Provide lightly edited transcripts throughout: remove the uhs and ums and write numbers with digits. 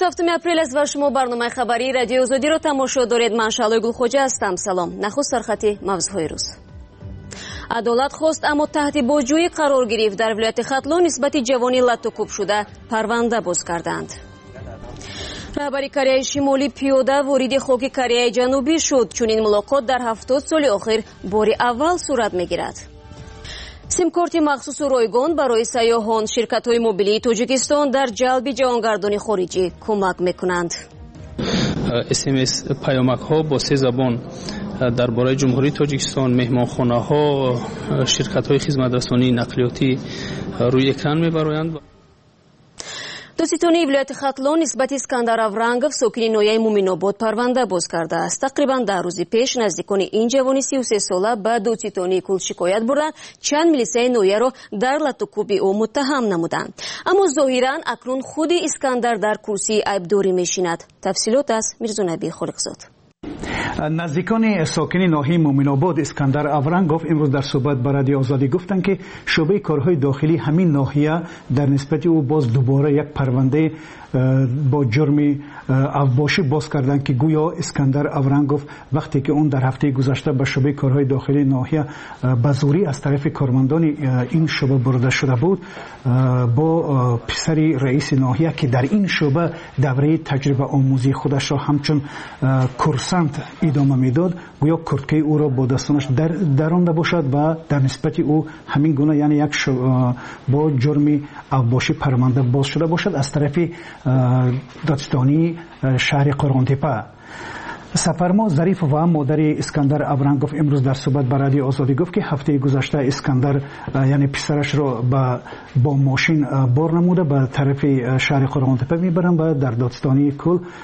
27 апрел است و شما برنامه خبری رادیو آزادی را تماشا دارید. من شعله گلخوجه هستم. سلام. نخست سرخط موضوعهای روز. عدالت خواست اما تحت بازجویی قرار گرفت. در ولایت ختلون نسبت جوانی لطوکوب شده پرونده باز کردند. رهبری کره شمالی پیاده وارد خاک کره جنوبی شد. چنین ملاقات در 70 سال آخر بار اول صورت میگیرد. سیمکارت مخصوص و رایگان برای سیاحان. شرکت‌های موبیلی تاجیکستان در جلب جهانگردان خارجی کمک میکنند. SMS پیامک‌ها با 3 زبان درباره جمهوری تاجیکستان، مهمانخانه‌ها، شرکت‌های خدمت‌رسانی نقلیاتی روی اکران می‌برند. دوستانی ولایت ختلون نسبت اسکندر افرنگوف ساکن نویه مومن‌آباد پرونده باز کرده است. تقریبا 10 روز پیش نزدیکان این جوان 33 ساله به دوستانی کل شکایت بردند چند میلیسه نویه را در لطوکوبی او متهم نمودند. اما ظاهرا اکنون خود اسکندر در کرسی عیبداری میشیند. تفصیلات از میرزا نبی خالقزاد. نزدیکان ساکن ناحیه مومن‌آباد اسکندر افرنگوف امروز در صحبت با رادیو آزادی گفتند که شعبه کارهای داخلی همین ناحیه در نسبت او باز دوباره یک پرونده با جرم اوباشی باز کردند که گویا اسکندر افرنگوف وقتی که اون در هفته گذشته به شعبه کارهای داخلی ناحیه به زوری از طرف کارمندان این شعبه برده شده بود، با پسری رئیس ناحیه که در این شعبه دوره تجربه آموزی خودش را همچون کورسانت ادامه میداد، گویا کرتکه او را با دستانش درانده باشد و در نسبت او همین گونه یعنی یک با جرم اوباشی پرونده باز شده باشد از طرف دادستانی شهر قرغن‌تپه. سفرما ظریف و مادر اسکندر افرنگوف امروز در صحبت با رادیو آزادی گفت که هفته گذشته اسکندر یعنی پسرش را با ماشین بار نموده به طرف شهر قرغن‌تپه میبرن و در دادستانی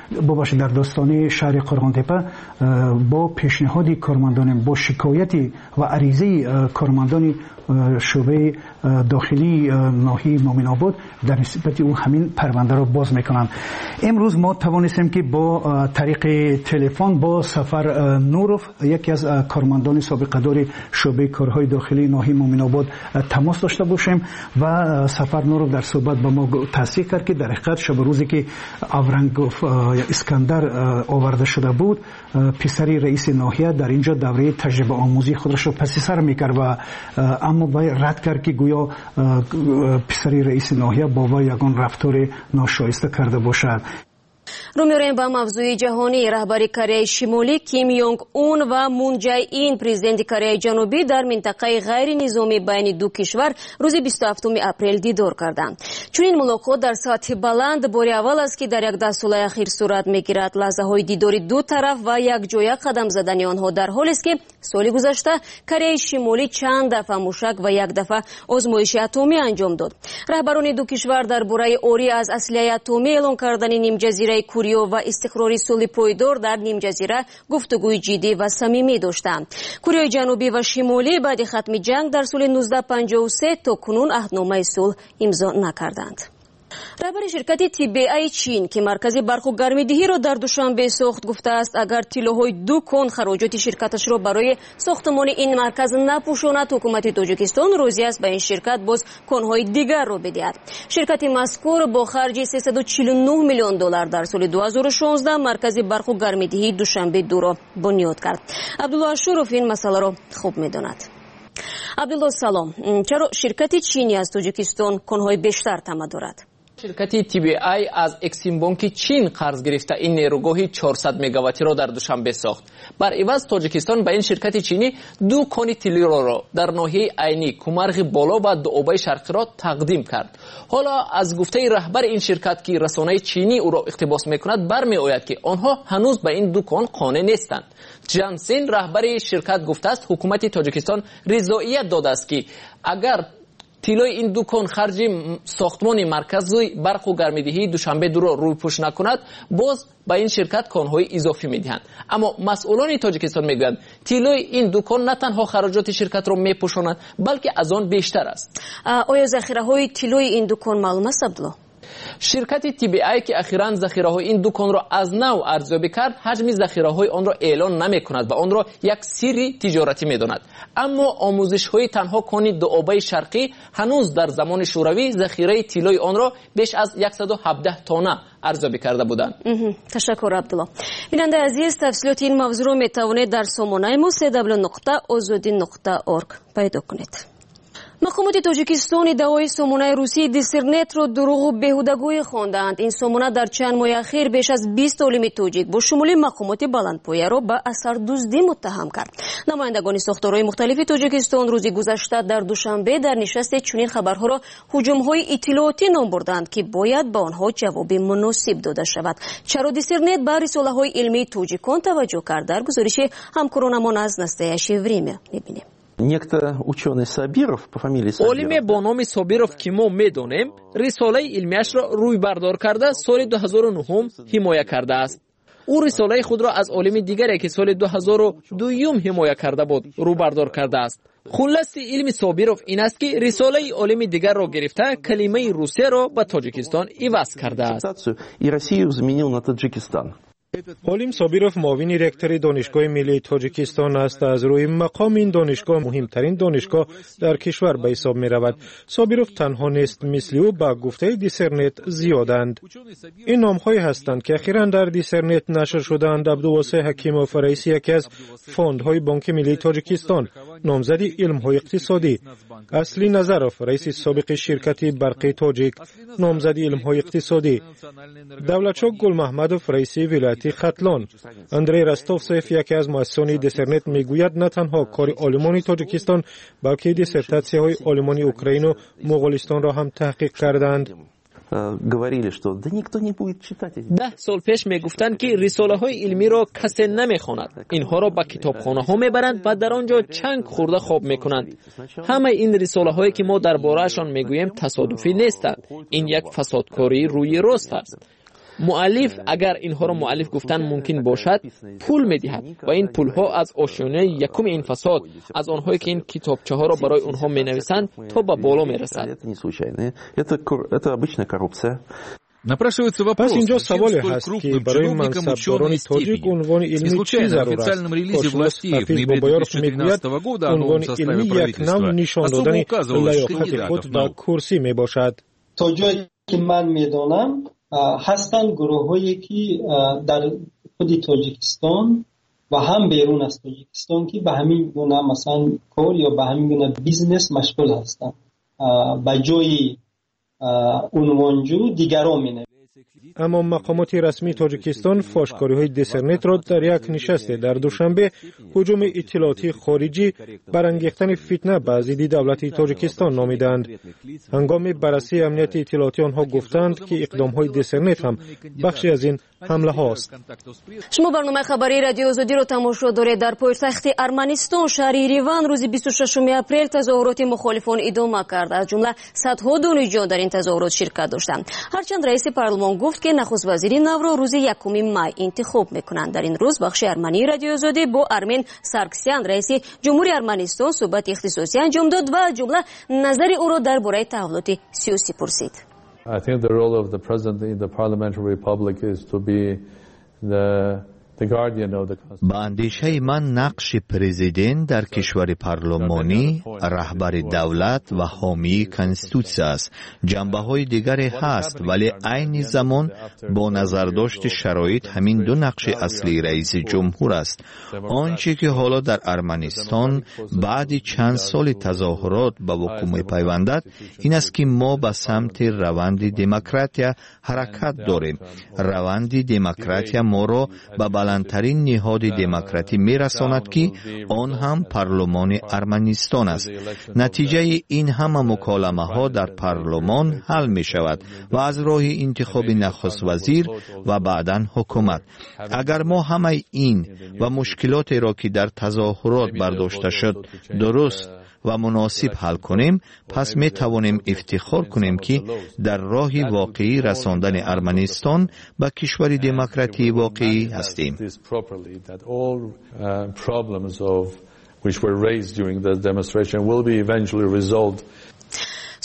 در دادستانی شهر قرغن‌تپه با پیشنهاد کارمندان با شکایتی و عریضه کارمندان شعبه داخلی ناحیه مومن‌آباد در نسبت او همین پرونده را باز میکنند. امروز ما توانستیم که با طریق تلفن با سفر نوروف یکی از کارمندان سابقه دار شعبه کارهای داخلی ناحیه مومن‌آباد تماس داشته باشیم و سفر نوروف در صحبت با ما تصدیق کرد که در حقیقت شب روزی که افرنگوف اسکندر آورده شده بود پسری رئیس ناحیه در اینجا دوره تجربه آموزی خودش را پس سر میکرد و اما باید رد کرد که گویا پسری رئیس ناحیه با وی یگان رفتار ناشایسته کرده باشد. رو می‌ریم با موضوع جهانی. رهبری کره شمالی کیم یونگ اون و مون جای این پرزیدنت کره جنوبی در منطقه غیر نظامی بین دو کشور روز 27 اپریل دیدار کردند. چون این ملاقات در سطح بلند بار اول است که در یک ده سال اخیر صورت می‌گیرد. لحظه‌های دیداری دو طرف و یک جای قدم زدن آنها در حالی است که سال گذشته کره شمالی چند دفعه موشک و یک دفعه آزمایش اتمی انجام داد. رهبران دو کشور درباره اوری از اسلحه اتمی اعلان کردن نیم جزیره کره و استقرار صلح پایدار در نیم جزیره گفتگوی جدی و صمیمی داشتند. کره جنوبی و شمالی بعد ختم جنگ در سال 1953 تا کنون عهدنامه صلح امضا نکردند. رهبر شرکت TBI چین که مرکز برق و گرمایدهی را در دوشنبه ساخت گفته است اگر طلاهای 2 کن خراجات شرکتش را برای ساختمان این مرکز نپوشاند حکومت تاجیکستان راضی است به این شرکت باز کنهای دیگر را بدهد. شرکت مذکور با خرج 349 میلیون دلار در سال 2016 مرکز برق و گرمایدهی دوشنبه 2 را بنیاد کرد. عبدالله اشورف این مسئله را خوب میداند. عبدالله سلام. چرا شرکت چینی از تاجیکستان کنهای بیشتر طمع دارد؟ شرکت TBI از اکسیم بانک چین قرض گرفته این نیروگاه 400 مگاواتی را در دوشنبه ساخت. بر عوض تاجیکستان به این شرکت چینی 2 کن طلا را در ناحیه عینی، کومرغ بالا و دوآبه شرقی را تقدیم کرد. حالا از گفته رهبر این شرکت که رسانه چینی او را اقتباس میکند برمی آید که آنها هنوز به این 2 کن قانع نیستند. جانسین رهبر شرکت گفته است حکومت تاجیکستان رضایت داده است که اگر طلای این 2 کن خرج ساختمان مرکز برق و گرمایدهی دوشنبه 2 را روی پوش نکند باز به این شرکت کانهای اضافی میدهند. اما مسئولان تاجیکستان میگویند طلای این 2 کن نه تنها خراجات شرکت را میپوشاند بلکه از آن بیشتر است. آیا ذخیره های طلای این 2 کن معلوم است عبدالله؟ شرکت TBI که اخیراً ذخیره‌های این دکان را از نو ارزیابی کرد، حجم ذخیره‌های آن را اعلان نمی‌کند و آن را یک سری تجارتی می‌داند. اما آموزش‌های تنها کانی دوآبای شرقی هنوز در زمان شوروی ذخیره طلای آن را بیش از 117 تانه ارزیابی کرده بودند. تشکر عبدالله. بیننده عزیز، تفصیلات این موضوع را می‌توانید در سامانه ما www.azadi.org پیدا کنید. مقامات تاجیکستان ادعای سامانه روسی دیسرنت را دروغ و بیهودگویی خواندند. این سامانه در چند ماه اخیر بیش از 20 عالم تاجیک با شمول مقامات بلندپایه را به اثردوزی متهم کرد. نمایندگان ساختارهای مختلف تاجیکستان روز گذشته در دوشنبه در نشست چنین خبرها را هجوم‌های اطلاعاتی نام بردند که باید به آنها جواب مناسب داده شود. چرا دیسرنت به رساله‌های علمی تاجیکان توجه کرد؟ در گزارش همکارانمان از نستایش وریمه می‌بینیم. عالم با نام صابیروف که ما می‌دانیم رساله علمیش را روی بردار کرده سال 2009 حمایت کرده است. او رساله خود را از عالم دیگری که سال 2002 حمایت کرده بود رو بردار کرده است. خلاصه علم صابیروف این است که رساله عالم دیگر را گرفته کلمه روسیه را به تاجیکستان عوض کرده است. عالم صابیروف معاون رکتور دانشگاه ملی تاجیکستان است. از روی مقام این دانشگاه مهمترین دانشگاه در کشور به حساب می رود. صابیروف تنها نیست، مثل او با گفته دیسرنت زیادند. این نام‌هایی هستند که اخیراً در دیسرنت نشر شدند. عبدالواسع حکیموف رئیس یکی از فاندهای بانک ملی تاجیکستان، نامزد علم‌های اقتصادی، اصلی نظروف رئیس سابق شرکت برق تاجیک، نامزد علم‌های اقتصادی، دولتچوک گل محمدوف رئیس ولایت ختلان، اندری رستوفسف یکی از مؤسسان دیسرنت میگوید نه تنها کار عالمان تاجیکستان بلکه دیسرتاسی‌های عالمان اوکراین و مغولستان را هم تحقیق کردند. 10 سال پیش میگفتند که رساله های علمی را کسی نمیخواند. اینها را به کتابخانه ها میبرند و در آنجا چنگ خورده خواب میکنند. همه این رساله هایی که ما دربارهشان میگوییم تصادفی نیستند. این یک فسادکاری روی راست است. مؤلف اگر اینها را مؤلف گفتن ممکن باشد پول میدهد و این پول ها از آشیانه یکم این فساد از آنهایی که این کتابچه ها را برای آنها می نویسند تا به بالا می رسد. پس اینجا سوال هست که برای منصبداران تاجیک عنوان علمی چی ضرور است؟ کارشناس حفیظ بابایارف میگوید عنوان علمی یک نوع نشان دادن لیاقت خود و کرسی می باشد. تا جایی که من میدانم هستند گروه‌هایی که در خود تاجیکستان و هم بیرون از تاجیکستان که به همین گونه مثلا کار یا به همین گونه بیزنس مشغول هستند. به جای عنوانجو دیگران می‌نویسند. اما مقامات رسمی تاجیکستان فاشکاری‌های دیسرنت را در یک نشست در دوشنبه هجوم اطلاعاتی خارجی برانگیختن فتنه به ضد دولت تاجیکستان نامیدند. هنگام بررسی امنیت اطلاعاتی آنها گفتند که اقدام‌های دیسرنت هم بخشی از این حمله هاست. شما برنامه خبری رادیو آزادی را تماشا دارید. در پایتخت ارمنستان شهر یریوان روز 26 اپریل تظاهرات مخالفان ادامه کرد. از جمله صدها دانشجو در این تظاهرات شرکت داشتند. هرچند رئیس پارلمان گفت که نخست وزیر نو را روز 1 می انتخاب میکنند. در این روز بخش ارمنی رادیو آزادی با ارمن سارکسیان رئیس جمهوری ارمنستان صحبت اختصاصی انجام داد و جمله نظر او را درباره تحولات سیاسی پرسید. I think the role of the president in the parliamentary republic is to be the guardian of the constitution. با اندیشه من نقش پرزیدنت در کشور پارلمانی رهبر دولت و حامی کنستیتوسیه است. جنبه‌های دیگری هست ولی عین زمان با نظر داشت شرایط همین دو نقش اصلی رئیس جمهور است. آنچه که حالا در ارمنستان بعد چند سال تظاهرات به وقوع می‌پیوندد این است که ما به سمت روند دموکراتیا حرکت داریم. روند دموکراتیا ما را به بلندترین نهاد دموکراتی میرساند که آن هم پارلمان ارمنستان است. نتیجه این همه مکالمه ها در پارلمان حل می شود و از راه انتخاب نخست وزیر و بعداً حکومت. اگر ما همه این و مشکلات را که در تظاهرات برداشته شد درست و مناسب حل کنیم پس می توانیم افتخار کنیم که در راه واقعی رساندن ارمنستان به کشور دموکراتی واقعی هستیم.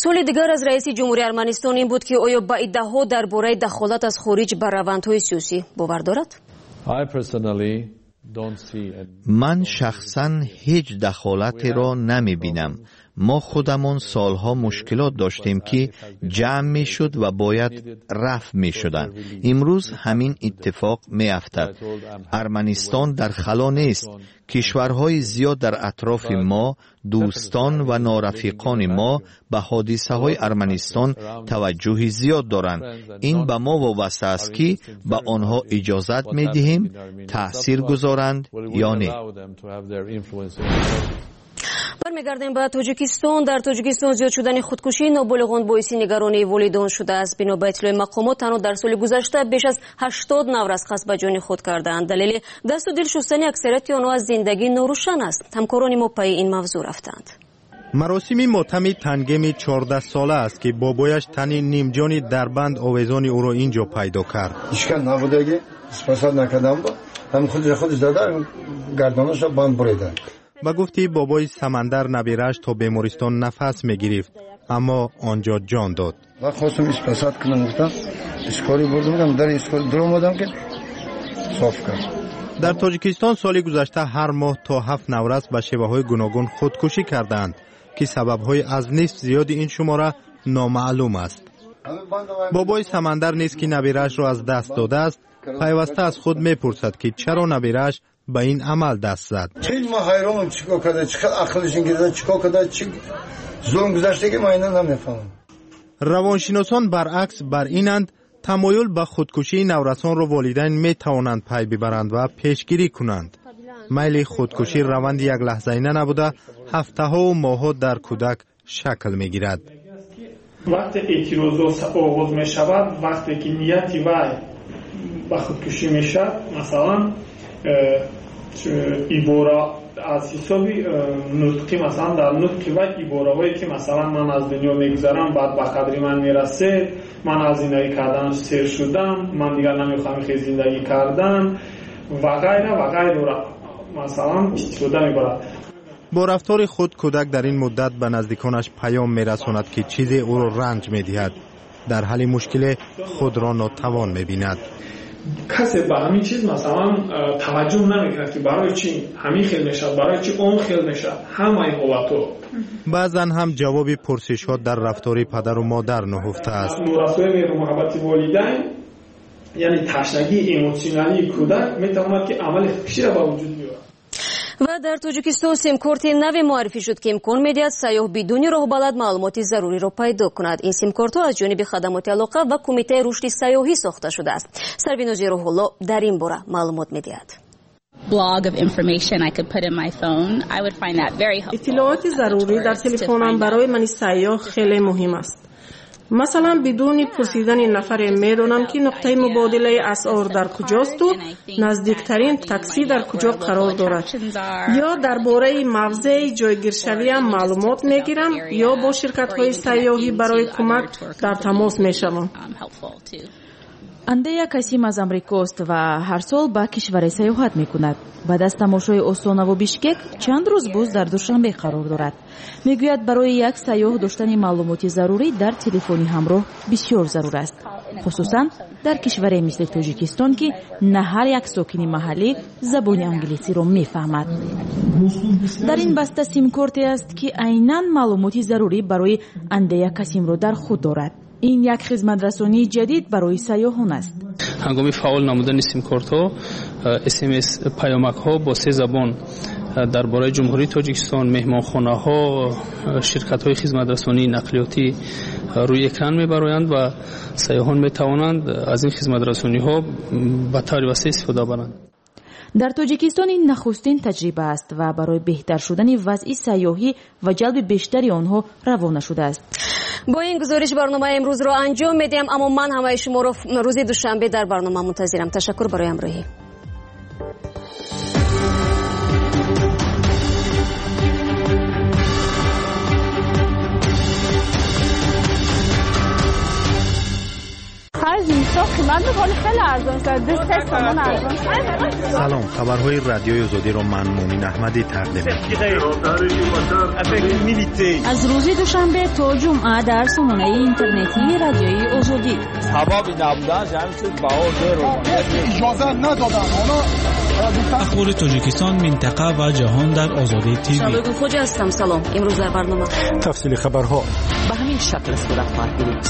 سوال دیگر از رئیس جمهوری ارمنستان این بود که آیا با ادعاها درباره دخالت از خارج بر روندهای سیاسی باور دارد؟ من شخصا هیچ دخالتی را نمی بینم. ما خودمان سالها مشکلات داشتیم که جمع می شد و باید رفع می شدن. امروز همین اتفاق می افتد. ارمنستان در خلا نیست. کشورهای زیاد در اطراف ما، دوستان و نارفیقان ما به حادثه های ارمنستان توجه زیاد دارند. این به ما وابسته است که به آنها اجازت می دهیم تأثیر گذارند یا نه. برمیگردیم به تاجیکستان. در تاجیکستان زیاد شدن خودکشی نابالغان باعث نگرانی والدین شده است. بنا به اطلاع مقامات تنها در سال گذشته بیش از 80 نفر از قصد به جان خود کردند. دلیل دست و دل شستن اکثریت آنها از زندگی ناروشن است. همکاران ما پای این موضوع رفتند. مراسم ماتم تنگم 14 ساله است که بابایش تن نیمجانی در بند آویزان او را اینجا پیدا کرد. اشکال نبوده، اسپاسات نکردم، هم خودش دادن گردنش را بند بریدن. با گفتی بابای سمندر نبیرش تا بیمارستان نفس میگرفت، اما آنجا جان داد. من خواستم اسپاسات کنم، گفتم اسکاری بردم، در اسکاری درو اومدم که صاف کرد. در تاجیکستان سال گذشته هر ماه تا 7 نفر به شیوه‌های گوناگون خودکشی کردند که سبب‌های از نصف زیاد این شماره نامعلوم است. بابای سمندر نیست که نبیرش را از دست داده است، پیوسته از خود میپرسد که چرا نبیرش به این عمل دست زد. خیلی ما حیرانم چیکار کرده، چقدر عقلشون گرفته، چیکار کرده، چی ظلم گذشته که ما اینا نمیفهمم. روانشناسان برعکس بر اینند تمایل به خودکشی نورسان را والدین می توانند پی ببرند و پیشگیری کنند. میل خودکشی روند یک لحظه نبوده، هفته ها و ماه ها در کودک شکل می گیرد. وقتی اعتراض آغاز می شود، وقتی که نیتی وای به خودکشی می شود، مثلا ایبورا از حسابی نطقی، مثلا در نطقی و ایبوراهایی که مثلا من از دنیا میگذرم، بعد به قدری من میرسه، من از زندگی کردن سیر شدم، من دیگر نمیخوام خیلی زندگی کردن و غیره و غیره، مثلا شده میبرد. با رفتار خود کودک در این مدت به نزدیکانش پیام میرساند که چیزی او را رنج میدهد، در حال مشکل خود را ناتوان میبیند. کسی به همین چیز مثلا توجه نمیکنه که برای چی همین خیل میشد، برای چی اون خیل میشد، همه این قوتو. بعضا هم جواب پرسش ها در رفتار پدر و مادر نهفته است. رفتار مهر و محبت والدین یعنی تشنگی ایموشنالی کودک میتواند که عمل خودکشی را به وجود بیاورد. و در تاجیکستان سیم کارت نوی معرفی شد که امکان میدهد سیاح بدون راه بلد معلومات ضروری را پیدا کند. این سیم کارت ها از جانب خدمات علاقه و کمیته رشد سیاحی ساخته شده است. سروینوز روح‌الله در این باره معلومات میدهد. اطلاعات ضروری در تلفنم برای من سیاح خیلی مهم است. مثلا بدون پرسیدن نفر میدونم که نقطه مبادله اسعار در کجاست و نزدیکترین تاکسی در کجا قرار دارد، یا درباره موضع جایگیرشوی معلومات میگیرم یا با شرکت‌های سیاحی برای کمک در تماس میشوم. اندیا کاسیم از امریکاست و هر سال به کشور سیاحت میکند. بعد از تماشای استان و بیشکک چند روز باز در دوشنبه قرار دارد. میگوید برای یک سیاح داشتن معلومات ضروری در تلفنی همراه بسیار ضرور است، خصوصا در کشوری مثل تاجیکستان که نه هر یک ساکن محلی زبان انگلیسی را میفهمد. در این بسته سیم کارتی است که عیناً معلومات ضروری برای اندیا کاسیم را در خود دارد. این یک خدمت رسانی جدید برای سیاحان است. هنگام فعال نمودن سیم کارت ها، SMS پیامک ها با 3 زبان درباره جمهوری تاجیکستان، مهمانخانه ها، شرکت های خدمت رسانی نقلیاتی روی اکران میبرند و سیاحان میتوانند از این خدمت رسانی ها به طور وسیع استفاده برند. در تاجیکستان این نخستین تجربه است و برای بهتر شدن وضع سیاحی و جلب بیشتری آنها روانه شده است. با این گزارش برنامه امروز را انجام میدیم، اما من همه شما را روز دوشنبه در برنامه منتظرم. تشکر برای همراهی. هر زمستان خیلی ارزان شد. دوست سامان ارزان شد. سلام، خبرهای رادیوی آزادی رو من مومن احمدی تقدیم می‌کنم. از روز دوشنبه تا جمعه در سامانه اینترنتی رادیوی آزادی. هوا نبودن جمعیت باور اجازه ندادن. اخبار تاجیکستان، منطقه و جهان در آزادی تیوی. شبکه خوج هستم. سلام. امروز در برنامه تفصیل خبرها به همین شکل صورت خواهد گرفت.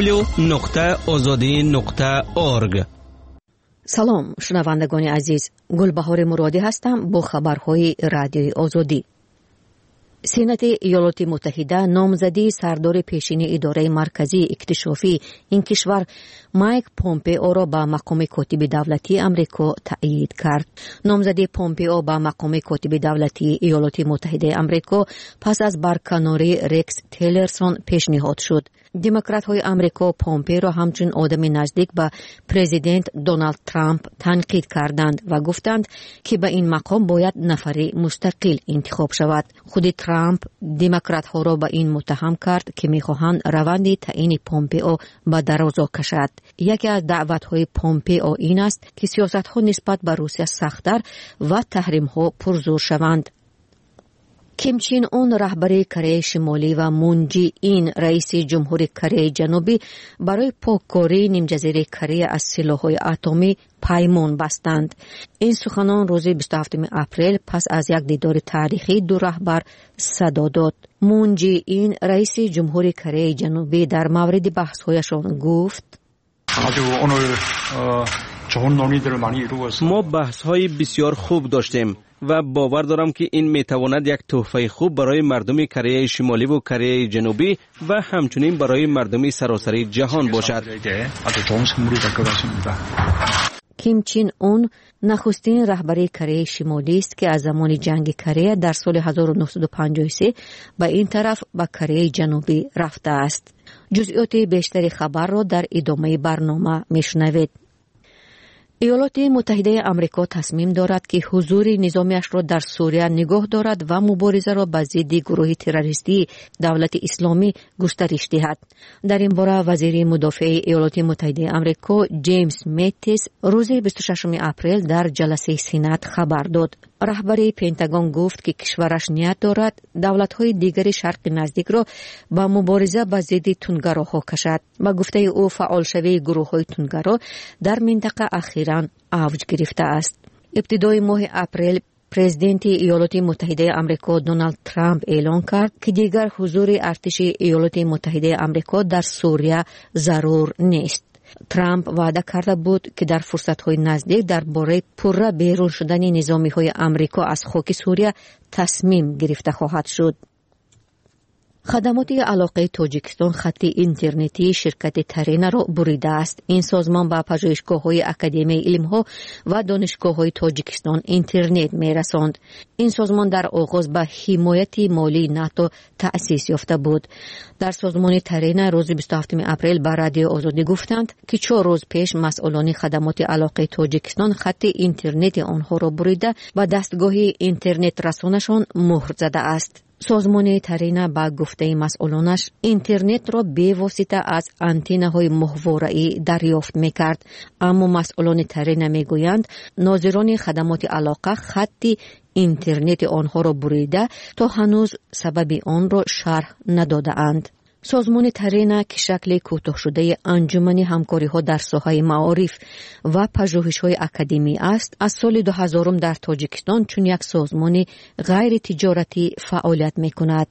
www.azadi.org. سلام شنوندگان عزیز، گلبهار مرادی هستم با خبرهای رادیوی آزادی. سنت ایالات متحده نامزدی سردار پیشین اداره مرکزی اکتشافی این کشور مایک پومپئو را به مقام کاتب دولتی آمریکا تایید کرد. نامزدی پومپئو به مقام کاتب دولتی ایالات متحده آمریکا پس از برکناری رکس تیلرسون پیشنهاد شد. دموکرات‌های آمریکا پومپئو را همچون آدم نزدیک به پرزیدنت دونالد ترامپ تنقید کردند و گفتند که به این مقام باید نفری مستقل انتخاب شود. خود ترامپ دموکرات‌ها را به این متهم کرد که می‌خواهند روند تعیین پومپئو به درازا کشد. یکی از دعوت‌های پومپئو این است که سیاست‌ها نسبت به روسیه سخت‌تر و تحریم‌ها پرزور شوند. کیم چین اون رهبر کره شمالی و مون جی این رئیس جمهور کره جنوبی برای پاککاری نیمجزیره کره از سلاح‌های اتمی پیمان بستند. این سخنان روز 27 اپریل پس از یک دیدار تاریخی دو رهبر صدا داد. مون جی این رئیس جمهور کره جنوبی در مورد بحث‌هایشان گفت: ما بحث‌های بسیار خوب داشتیم و باور دارم که این میتواند یک تحفه خوب برای مردم کره شمالی و کره جنوبی و همچنین برای مردم سراسر جهان باشد. کیم چین اون نخستین رهبر کره شمالی است که از زمان جنگ کره در سال 1953 به این طرف به کره جنوبی رفته است. جزئیات بیشتر خبر را در ادامه برنامه میشنوید. ایالات متحده آمریکا تصمیم دارد که حضور نظامیش را در سوریه نگاه دارد و مبارزه را به ضد گروه تروریستی دولت اسلامی گسترش دهد. در این باره وزیر مدافع ایالات متحده آمریکا جیمز ماتیس روز 26 اپریل در جلسه سنات خبر داد. رهبر پنتاگون گفت که کشورش نیت دارد دولت‌های دیگر شرق نزدیک را به مبارزه با ضد تندگراها کشد. با گفته او فعالشوی گروه‌های تندگرا در منطقه اخیراً اوج گرفته است. ابتدای ماه اپریل پرزیدنت ایالات متحده آمریکا دونالد ترامپ اعلام کرد که دیگر حضور ارتش ایالات متحده آمریکا در سوریه ضرور نیست. ترامپ وعده کرده بود که در فرصت‌های نزدیک درباره پررا بیرون شدن نظامی‌های آمریکا از خاک سوریه تصمیم گرفته خواهد شد. خدمات علاقه تاجیکستان خط اینترنتی شرکت ترینا را بریده است. این سازمان به پژوهشگاه‌های اکادمی علم‌ها و دانشگاه‌های تاجیکستان اینترنت می‌رساند. این سازمان در آغاز به حمایت مالی ناتو تأسیس یافته بود. در سازمان ترینا روز 27 اپریل به رادیو آزادی گفتند که 4 روز پیش مسئولان خدمات علاقه تاجیکستان خط اینترنت آنها را بریده و دستگاه اینترنت رسانشان مهر زده است. سازمان ترینا با گفته مسئولانش اینترنت را به واسطه از آنتن‌های ماهواره‌ای دریافت می‌کرد، اما مسئولان ترینا می‌گویند ناظران خدمات علاقه خط اینترنت آنها را بریده تا هنوز سبب آن را شرح نداده‌اند. سازمان ترینا که شکل کوتاه شده انجمن همکاری‌ها در ساحه معارف و پژوهش‌های اکادمی است، از سال 2000 در تاجیکستان چون یک سازمان غیر تجارتی فعالیت می‌کند.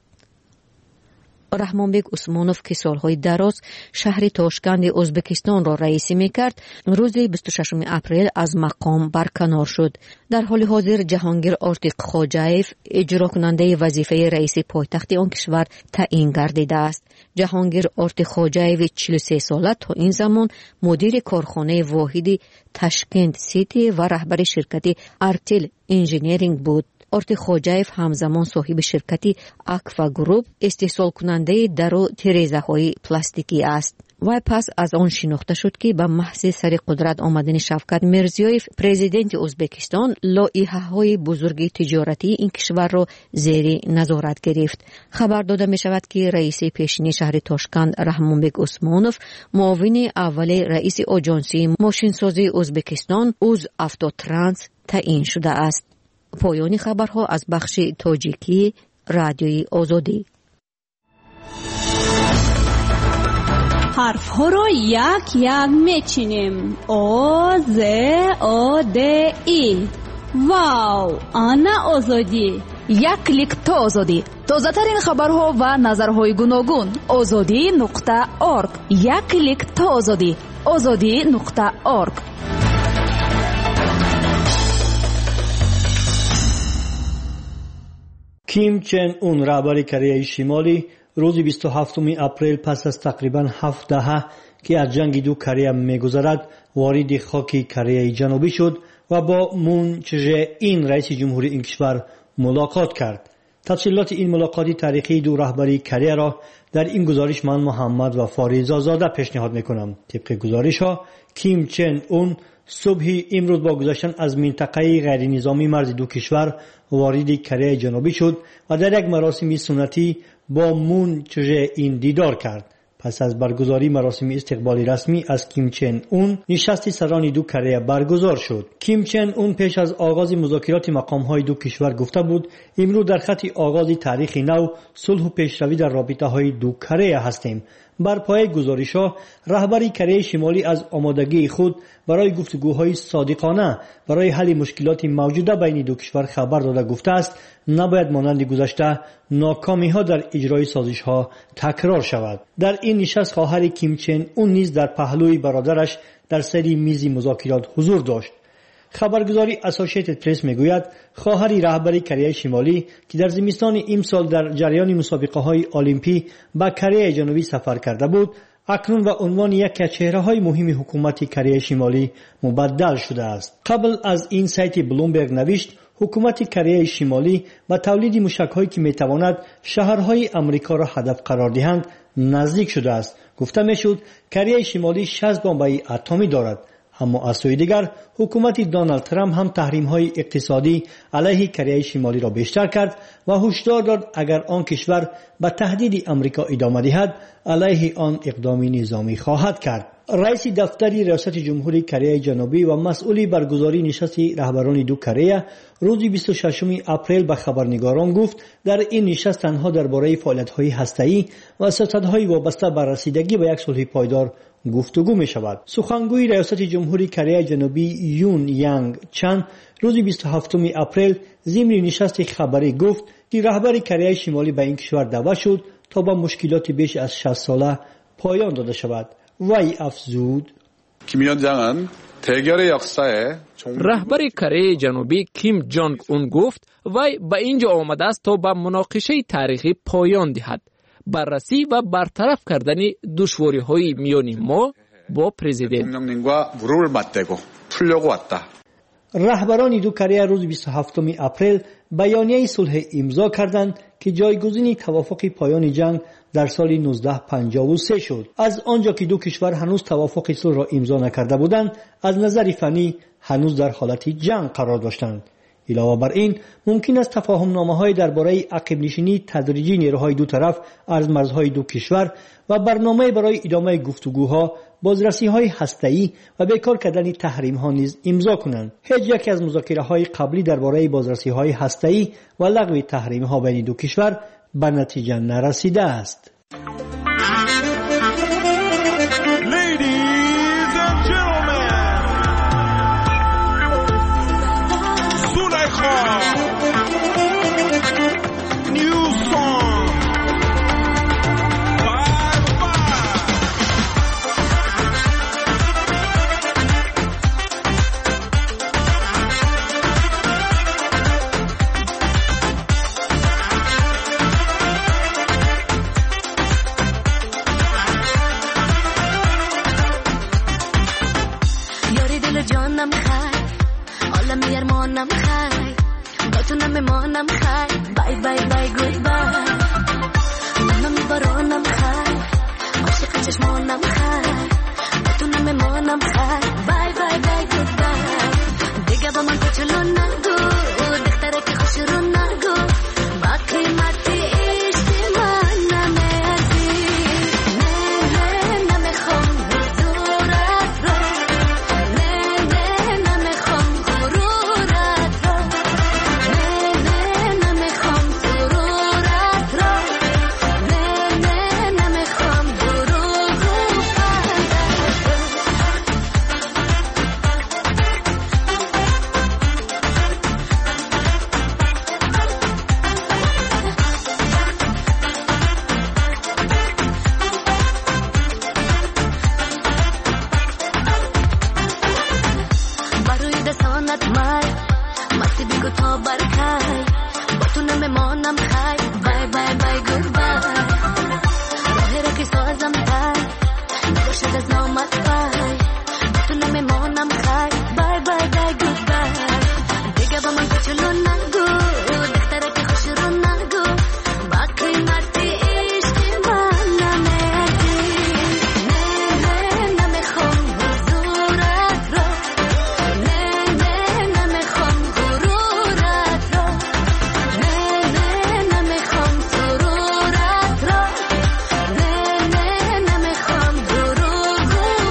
رحمانبک عثمانوف که سالهای دراز شهر تاشکند ازبکستان را رئیسی میکرد، روز 26 اپریل از مقام برکنار شد. در حال حاضر جهانگیر آرتیق خواجایف اجرا کننده وظیفه رئیس پایتخت آن کشور تعیین گردیده است. جهانگیر آرتیق خواجایف 43 ساله تا این زمان مدیر کارخانه واحدی تاشکند سیتی و رهبر شرکت ارتل انجینیرینگ بود. آرتیق خواجایف همزمان صاحب شرکتی اکوا گروپ استحصال کننده درو تریزه های پلاستیکی است. وای پس از آن شناخته شد که به محض سر قدرت آمدن شوکت میرزیویف پرزیدنت ازبکستان لایحه‌های بزرگ تجارتی این کشور را زیر نظارت گرفت. خبر داده می شود که رئیس پیشین شهر تاشکند رحمانبک عثمانوف معاون اول رئیس آژانسی ماشینسازی ازبکستان اوزافتوترانس تعیین شده است. پایان خبرها از بخش تاجیکی رادیوی آزادی. حرف ها رو یک یک میچینیم. او ز او د ای. واو، آنا آزادی. یک کلیک تا آزادی. تازه ترین خبرها و نظرهای گوناگون. azadi.org. یک کلیک تا آزادی. azadi.org. کیم چن اون رهبر کره شمالی روز 27 اپریل پس از تقریبا 7 دهه که از جنگ دو کره می‌گذرد وارد خاک کره جنوبی شد و با مون چه این رئیس جمهوری این کشور ملاقات کرد. تفصیلات این ملاقات تاریخی دو رهبری کره را در این گزارش من محمد و فاریزا زاده پیشنهاد میکنم. طبق گزارش ها کیم چن اون صبح امروز با گذشتن از منطقه غیر نظامی مرز دو کشور وارد کره جنوبی شد و در یک مراسم سنتی با مون چه این دیدار کرد. پس از برگزاری مراسم استقبال رسمی از کیم چن اون نشست سران دو کره برگزار شد. کیم چن اون پیش از آغاز مذاکرات مقام‌های دو کشور گفته بود امروز در خط آغاز تاریخ نو صلح و پیشروی در رابطه‌های دو کره هستیم. بر پایه گزارش‌ها رهبری کره شمالی از آمادگی خود برای گفتگوهای صادقانه برای حل مشکلات موجوده بین دو کشور خبر داده گفته است نباید مانند گذشته ناکامی‌ها در اجرای سازش‌ها تکرار شود. در این نشست خواهر کیم چن اون نیز در پهلوی برادرش در سر میز مذاکرات حضور داشت. خبرگزاری اسوسییتد پرس میگوید خواهر رهبر کره شمالی که در زمستان امسال در جریان مسابقه‌های المپی به کره جنوبی سفر کرده بود اکنون و عنوان یک از چهره‌های مهم حکومت کره شمالی مبدل شده است. قبل از این سایت بلومبرگ نوشت حکومت کره شمالی با تولید موشک‌هایی که می‌تواند شهرهای آمریکا را هدف قرار دهند نزدیک شده است. گفته می‌شد کره شمالی 60 بمب اتمی دارد. اما از سوی دیگر حکومت دونالد ترامپ هم تحریم‌های اقتصادی علیه کره شمالی را بیشتر کرد و هشدار داد اگر آن کشور به تهدید آمریکا ادامه دهد علیه آن اقدام نظامی خواهد کرد. رئیس دفتر ریاست جمهوری کره جنوبی و مسئولی برگزاری نشست رهبران دو کره روز 26 اپریل به خبرنگاران گفت در این نشست تنها درباره فعالیت‌های هسته‌ای و سیاست‌های وابسته به رسیدگی به یک صلح پایدار گفتگو می شود. سخنگوی ریاست جمهوری کره جنوبی یون یانگ چن روز 27 اپریل ضمن نشست خبری گفت که رهبر کره شمالی به این کشور دعوت شد تا با مشکلات بیش از 60 ساله پایان داده شود. وی افزود رهبر کره جنوبی کیم جونگ اون گفت وی به اینجا آمده است تا به مناقشه تاریخی پایان دهد. بررسی و برطرف کردن دشواری‌های میان ما با پرزیدنت. رهبران دو کره روز 27 اپریل بیانیه صلح امضا کردند که جایگزین توافق پایان جنگ در سال 1953 شد. از آنجا که دو کشور هنوز توافق صلح را امضا نکرده بودند از نظر فنی هنوز در حالت جنگ قرار داشتند. علاوه بر این ممکن است تفاهم نامه‌های درباره عقب نشینی تدریجی نیروهای دو طرف از مرزهای دو کشور و برنامه برای ادامه گفتگوها، بازرسی‌های هسته‌ای و بیکار کردن تحریم‌ها نیز امضا کنند. هیچ یک از مذاکره‌های قبلی درباره بازرسی‌های هسته‌ای و لغو تحریم‌ها بین دو کشور به نتیجه نرسیده است. عاشق چشمانم خر بتونم بمانم خر بای بای بای گودبای دیگه با من کوچولو نگو دختره که خوش رو نگو با قیمتی عشق من نمیدی نه نمیخوام حضورت رو نه نمیخوام غرورت رو نه نمیخوام سرورت رو نه نمیخوام دروغ و بروی دستانت مای مستی بگو تا برکای با تو نمیمانم خی بای بای بای گود بای راهی را که سازم تای نباشد از نامت بای با تو نمیمانم خی بای بای بای گود بای دیگه با من کوچولو نگو دختره که خوش رو نگو با قیمتی عشق من نمیدی نه نمیخوام حضورت رو نه نمیخوام غرورت رو نه نمیخوام سرورت رو نه نمیخوام دروغ و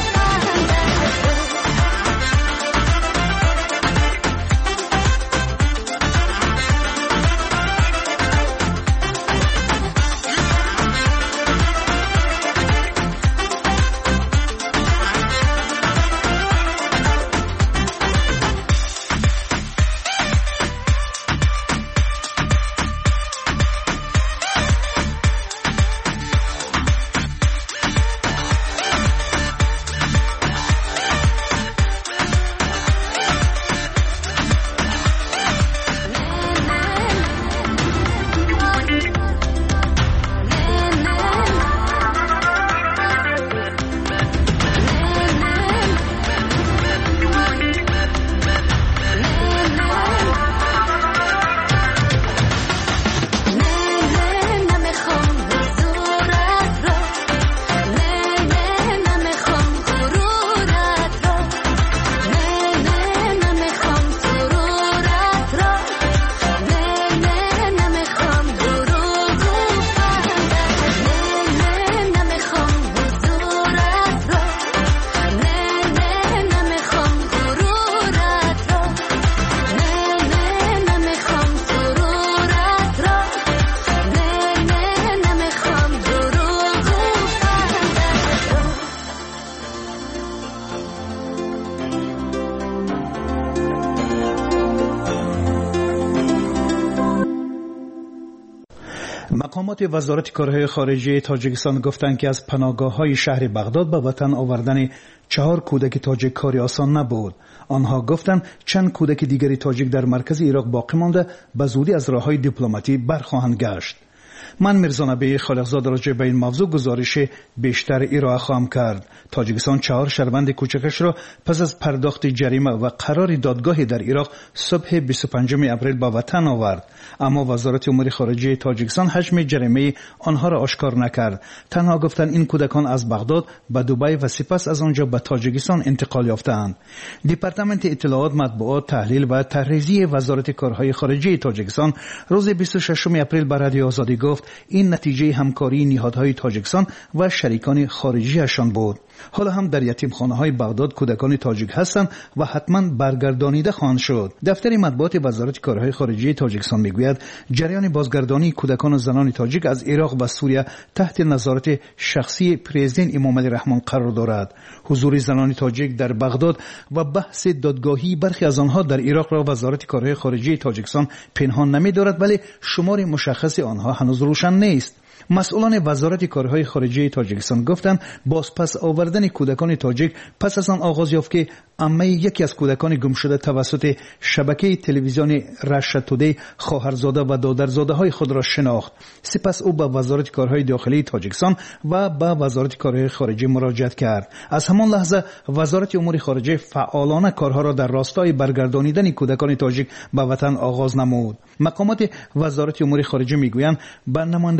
مقامات وزارت کارهای خارجه تاجیکستان گفتند که از پناهگاه‌های شهر بغداد به وطن آوردن 4 کودک تاجیک کاری آسان نبود. آنها گفتند چند کودک دیگری تاجیک در مرکز عراق باقی مانده به زودی از راه‌های دیپلماتی برخواهند گشت. من میرزا نبی خالقزاده راجع به این موضوع گزارش بیشتر ارائه خواهم کرد. تاجیکستان 4 شهروند کوچکش را پس از پرداخت جریمه و قرار دادگاه در عراق صبح 25 اپریل به وطن آورد، اما وزارت امور خارجه تاجیکستان حجم جریمه آنها را آشکار نکرد. تنها گفتند این کودکان از بغداد به دبی و سپس از آنجا به تاجیکستان انتقال یافتند. دپارتمان اطلاعات، مطبوعات، تحلیل و تحریزی وزارت کارهای خارجه تاجیکستان روز 26 اپریل به رادیو آزادی گفت این نتیجه همکاری نهادهای تاجیکستان و شریکان خارجیشان بود. حالا هم در یتیمخانه‌های بغداد کودکان تاجیک هستند و حتما برگردانیده خواهند شد. دفتر مطبوعات وزارت کارهای خارجه تاجیکستان میگوید جریان بازگردانی کودکان و زنان تاجیک از عراق و سوریه تحت نظارت شخصی پرزیدنت امام علی رحمان قرار دارد. حضور زنان تاجیک در بغداد و بحث دادگاهی برخی از آنها در عراق را وزارت کارهای خارجه تاجیکستان پنهان نمی‌دارد، ولی شمار مشخص آنها هنوز روشن نیست. مسئولان وزارت کارهای خارجه تاجیکستان گفتند بازپس آوردن کودکان تاجیک پس از آن آغاز یافت که عمه یکی از کودکان گم شده توسط شبکه تلویزیون رشا تودی خواهرزاده و دادرزاده های خود را شناخت. سپس او به وزارت کارهای داخلی تاجیکستان و به وزارت کارهای خارجه مراجعه کرد. از همان لحظه وزارت امور خارجه فعالانه کارها را در راستای برگردانیدن کودکان تاجیک به وطن آغاز نمود. مقامات وزارت امور خارجه میگویند به نمایندگی‌های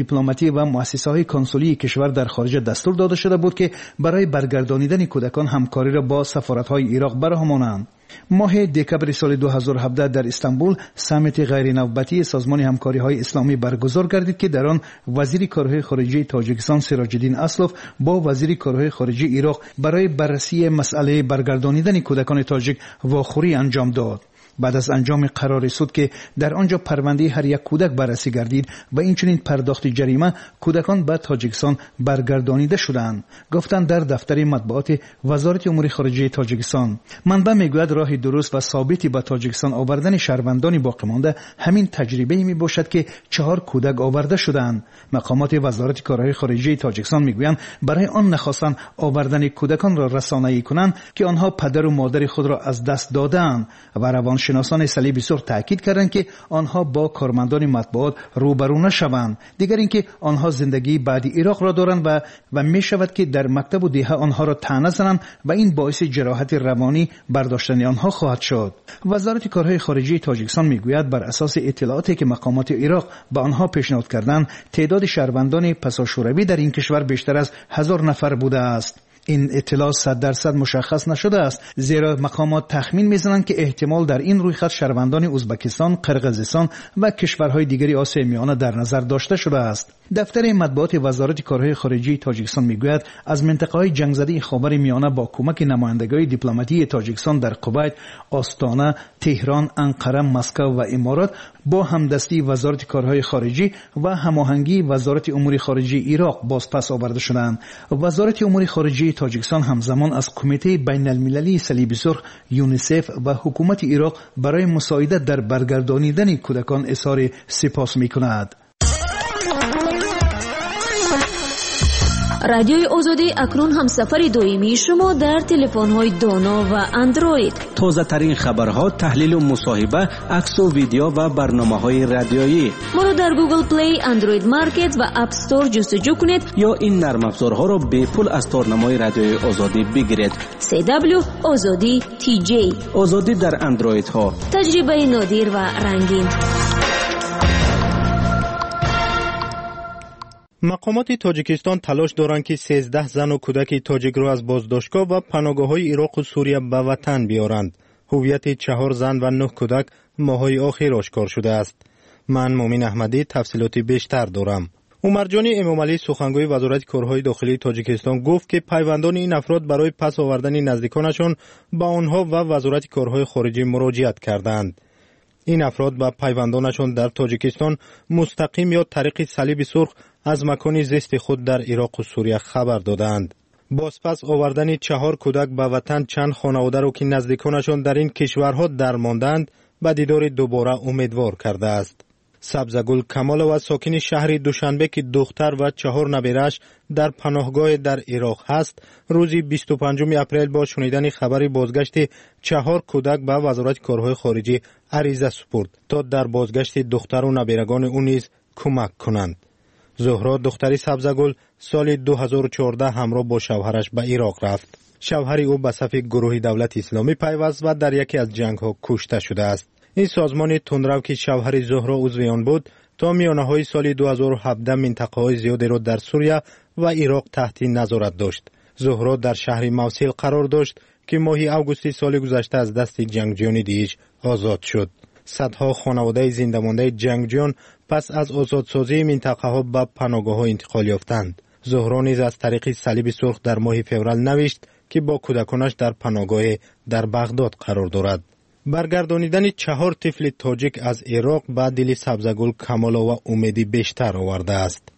دیپلماتی و مؤسسه‌های کنسولی کشور در خارج دستور داده شده بود که برای برگردانیدن کودکان همکاری را با سفارت‌های عراق برهمانند. ماه دکبر سال 2017 در استانبول سمیت غیر نوبتی سازمان همکاری‌های اسلامی برگزار گردید که در آن وزیر کارهای خارجه تاجیکستان سراج الدین اسلوف با وزیر کارهای خارجه عراق برای بررسی مسئله برگردانیدن کودکان تاجیک واخوری انجام داد. بعد از انجام قرار سود که در آنجا پرونده هر یک کودک بررسی گردید و اینچنین پرداخت جریمه، کودکان به تاجیکستان برگردانیده شدند، گفتند در دفتر مطبوعات وزارت امور خارجه تاجیکستان. منبع میگوید راه درست و ثابتی به تاجیکستان آوردن شهروندان باقی مانده همین تجربه می باشد که 4 کودک آورده شدند. مقامات وزارت کارهای خارجه تاجیکستان میگویند برای آن نخواستند آوردن کودکان را رسانه‌ای کنند که آنها پدر و مادر خود را از دست دادند و روانشناسان صلیب سرخ تاکید کردند که آنها با کارمندان مطبوعات روبرو نشوند. دیگر اینکه آنها زندگی بعدی عراق را دارند و می شود که در مکتب و دهه آنها را طعنه زنند و این باعث جراحت روانی برداشتن آنها خواهد شد. وزارت کارهای خارجه تاجیکستان میگوید بر اساس اطلاعاتی که مقامات عراق به آنها پیشنهاد کردند، تعداد شهروندان پساشوروی در این کشور بیشتر از 1000 نفر بوده است. این اطلاع 100% مشخص نشده است، زیرا مقامات تخمین میزنند که احتمال در این رویخط شهروندان ازبکستان، قرقیزستان و کشورهای دیگری آسیای میانه در نظر داشته شده است. دفتر مطبوعات وزارت کارهای خارجه تاجیکستان میگوید از منطقه‌های جنگ‌زده خاور میانه با کمک نمایندگی دیپلماتی تاجیکستان در کویت، آستانه، تهران، انقره، مسکو و امارات با همدستی وزارت کارهای خارجه و هماهنگی وزارت امور خارجه عراق بازپس آورده شدند. وزارت امور خارجه تاجیکستان همزمان از کمیته بین المللی صلیب سرخ، یونیسف و حکومت عراق برای مساعدت در برگردانیدن کودکان اظهار سپاس می‌کند. رادیوی آزادی اکنون همسفر دائمی شما در تلفن‌های دانا و اندروید. تازه ترین خبرها، تحلیل و مصاحبه، عکس و ویدیو و برنامه‌های رادیویی. ما را در گوگل پلی، اندروید مارکت و اپ استور جستجو کنید یا این نرم افزارها را به پول از تارنمای رادیوی آزادی بگیرید. CW آزادی TJ. آزادی در اندروید ها. تجربه نادر و رنگین. مقامات تاجیکستان تلاش دارند که 13 زن و کودک تاجیک را از بازداشتگاه و پناهگاه‌های عراق و سوریه به وطن بیارند. هویت 4 زن و 9 کودک ماه‌های آخر آشکار شده است. من مومن احمدی تفصیلات بیشتر دارم. عمرجان امامعلی سخنگوی وزارت کارهای داخلی تاجیکستان گفت که پیوندان این افراد برای پس آوردن نزدیکانشان با آنها و وزارت کارهای خارجه مراجعت کردند. این افراد با پیوندانشان در تاجیکستان مستقیم یا طریق صلیب سرخ از مکان زیست خود در عراق و سوریه خبر دادند. بازپس آوردن 4 کودک به وطن چند خانواده را که نزدیکانشان در این کشورها درماندند به دیدار دوباره امیدوار کرده است. سبزگل کمالова ساکن شهر دوشنبه که دختر و 4 نبیرش در پناهگاه در عراق هست، روز 25 اپریل با شنیدن خبر بازگشت 4 کودک به وزارت کارهای خارجه عریضه سپرد تا در بازگشت دختر و نبیرگان او نیز کمک کنند. زهرا دختری سبزگل سال 2014 همراه با شوهرش به عراق رفت. شوهر او به صف گروه دولت اسلامی پیوست و در یکی از جنگ‌ها کشته شده است. این سازمان تندرو که شوهر زهرا عضو آن بود تا میانه‌های سال 2017 منطقه‌های زیادی را در سوریه و عراق تحت نظارت داشت. زهرا در شهر موصل قرار داشت که ماه اوگوست سال گذشته از دست جنگجویان داعش آزاد شد. صدها خانواده زنده مانده جنگجویان پس از آزادسازی منطقه‌ها به پناهگاه‌ها انتقال یافتند. زهرا نیز از طریق صلیب سرخ در ماه فوریه نوشت که با کودکانش در پناهگاه در بغداد قرار دارد. برگردانیدن 4 طفل تاجیک از عراق به دل سبزگل کمالova امیدی بیشتر آورده است.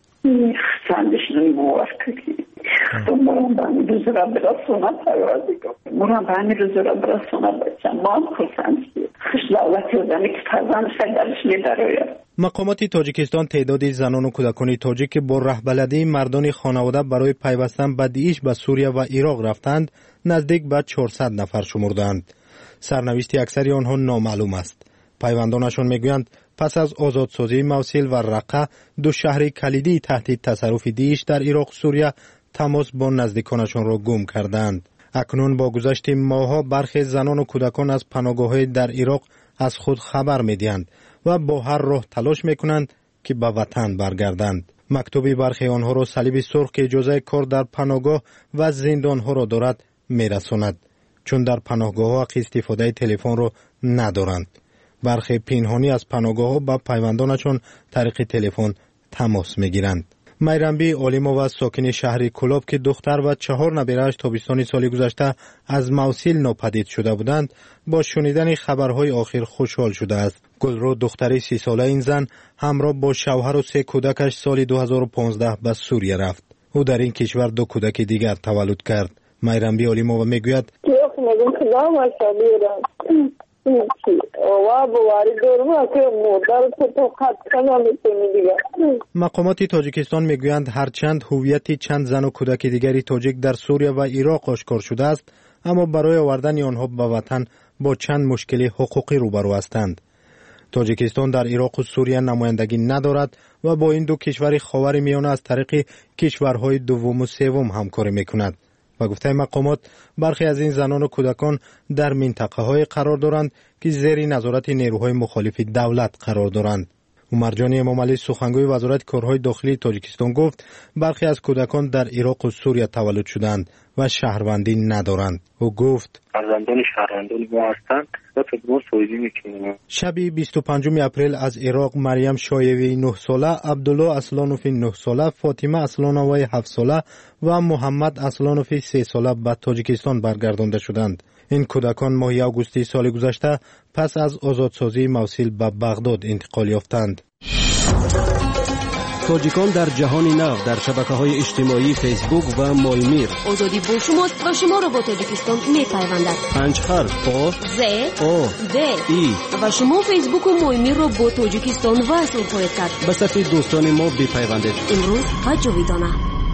مقامات تاجیکستان تعداد زنان و کودکان تاجیک با رهبلدی مردان خانواده برای پیوستن به داعش به سوریه و عراق رفتند نزدیک به 400 نفر شمردند. سرنوشت اکثر آنها نامعلوم است. پیوندانشان میگویند پس از آزادسازی موصل و رقه، 2 شهر کلیدی تحت تصرف داعش در عراق و سوریه، تماس با نزدیکانشان را گم کردند. اکنون با گذشت ماه‌ها برخی زنان و کودکان از پناهگاه‌های در عراق از خود خبر می‌دهند و با هر راه تلاش می‌کنند که به وطن برگردند. مکتوب برخی آنها را صلیب سرخ که اجازه کار در پناهگاه و زندانها را دارد میرساند، چون در پناهگاه حق استفاده تلفن را ندارند. برخی پنهانی از پناهگاه با پیوندانشان طریق تلفن تماس میگیرند. میرنبی عالم‌آوا ساکن شهر کلاب که دختر و 4 نبیره‌اش تابستان سال گذشته از موصل ناپدید شده بودند، با شنیدن خبرهای آخر خوشحال شده است. گلرو دختری 30 ساله این زن همراه با شوهر و 3 کودکش سال 2015 به سوریه رفت. او در این کشور 2 کودک دیگر تولد کرد. میرنبی عالم‌آوا میگوید مقامات تاجیکستان میگویند هرچند هویت چند زن و کودک دیگری تاجیک در سوریه و عراق آشکار شده است، اما برای آوردن آنها به وطن با چند مشکل حقوقی روبرو هستند. تاجیکستان در عراق و سوریه نمایندگی ندارد و با این 2 کشور خاورمیانه از طریق کشورهای دوم و سوم همکاری میکند. و گفته مقامات برخی از این زنان و کودکان در منطقه های قرار دارند که زیر نظارت نیروهای مخالف دولت قرار دارند. عمرجان امامعلی سخنگوی وزارت کارهای داخلی تاجیکستان گفت برخی از کودکان در عراق و سوریه تولد شدند و شهروندی ندارند. او گفت فرزندان شهروندان ما هستند و تدبیر سویدی میکنیم. شب 25 اپریل از عراق مریم شایوی 9 ساله، عبدالله اصلانوف 9 ساله، فاطمه اصلانوی 7 ساله و محمد اصلانوف 3 ساله به تاجیکستان برگردانده شدند. این کودکان ماه آگوست سال گذشته پس از آزادسازی موصل به بغداد انتقال یافتند. تاجیکان در جهان نو در شبکه‌های اجتماعی فیسبوک و مایمیر. آزادی با شماست و شما را با تاجیکستان می‌پیوندد. 5 حرف آ ز او د ای و شما فیسبوک و مایمیر را با تاجیکستان وصل خواهید کرد. به صفحه دوستان ما بپیوندید. امروز و جاویدانه.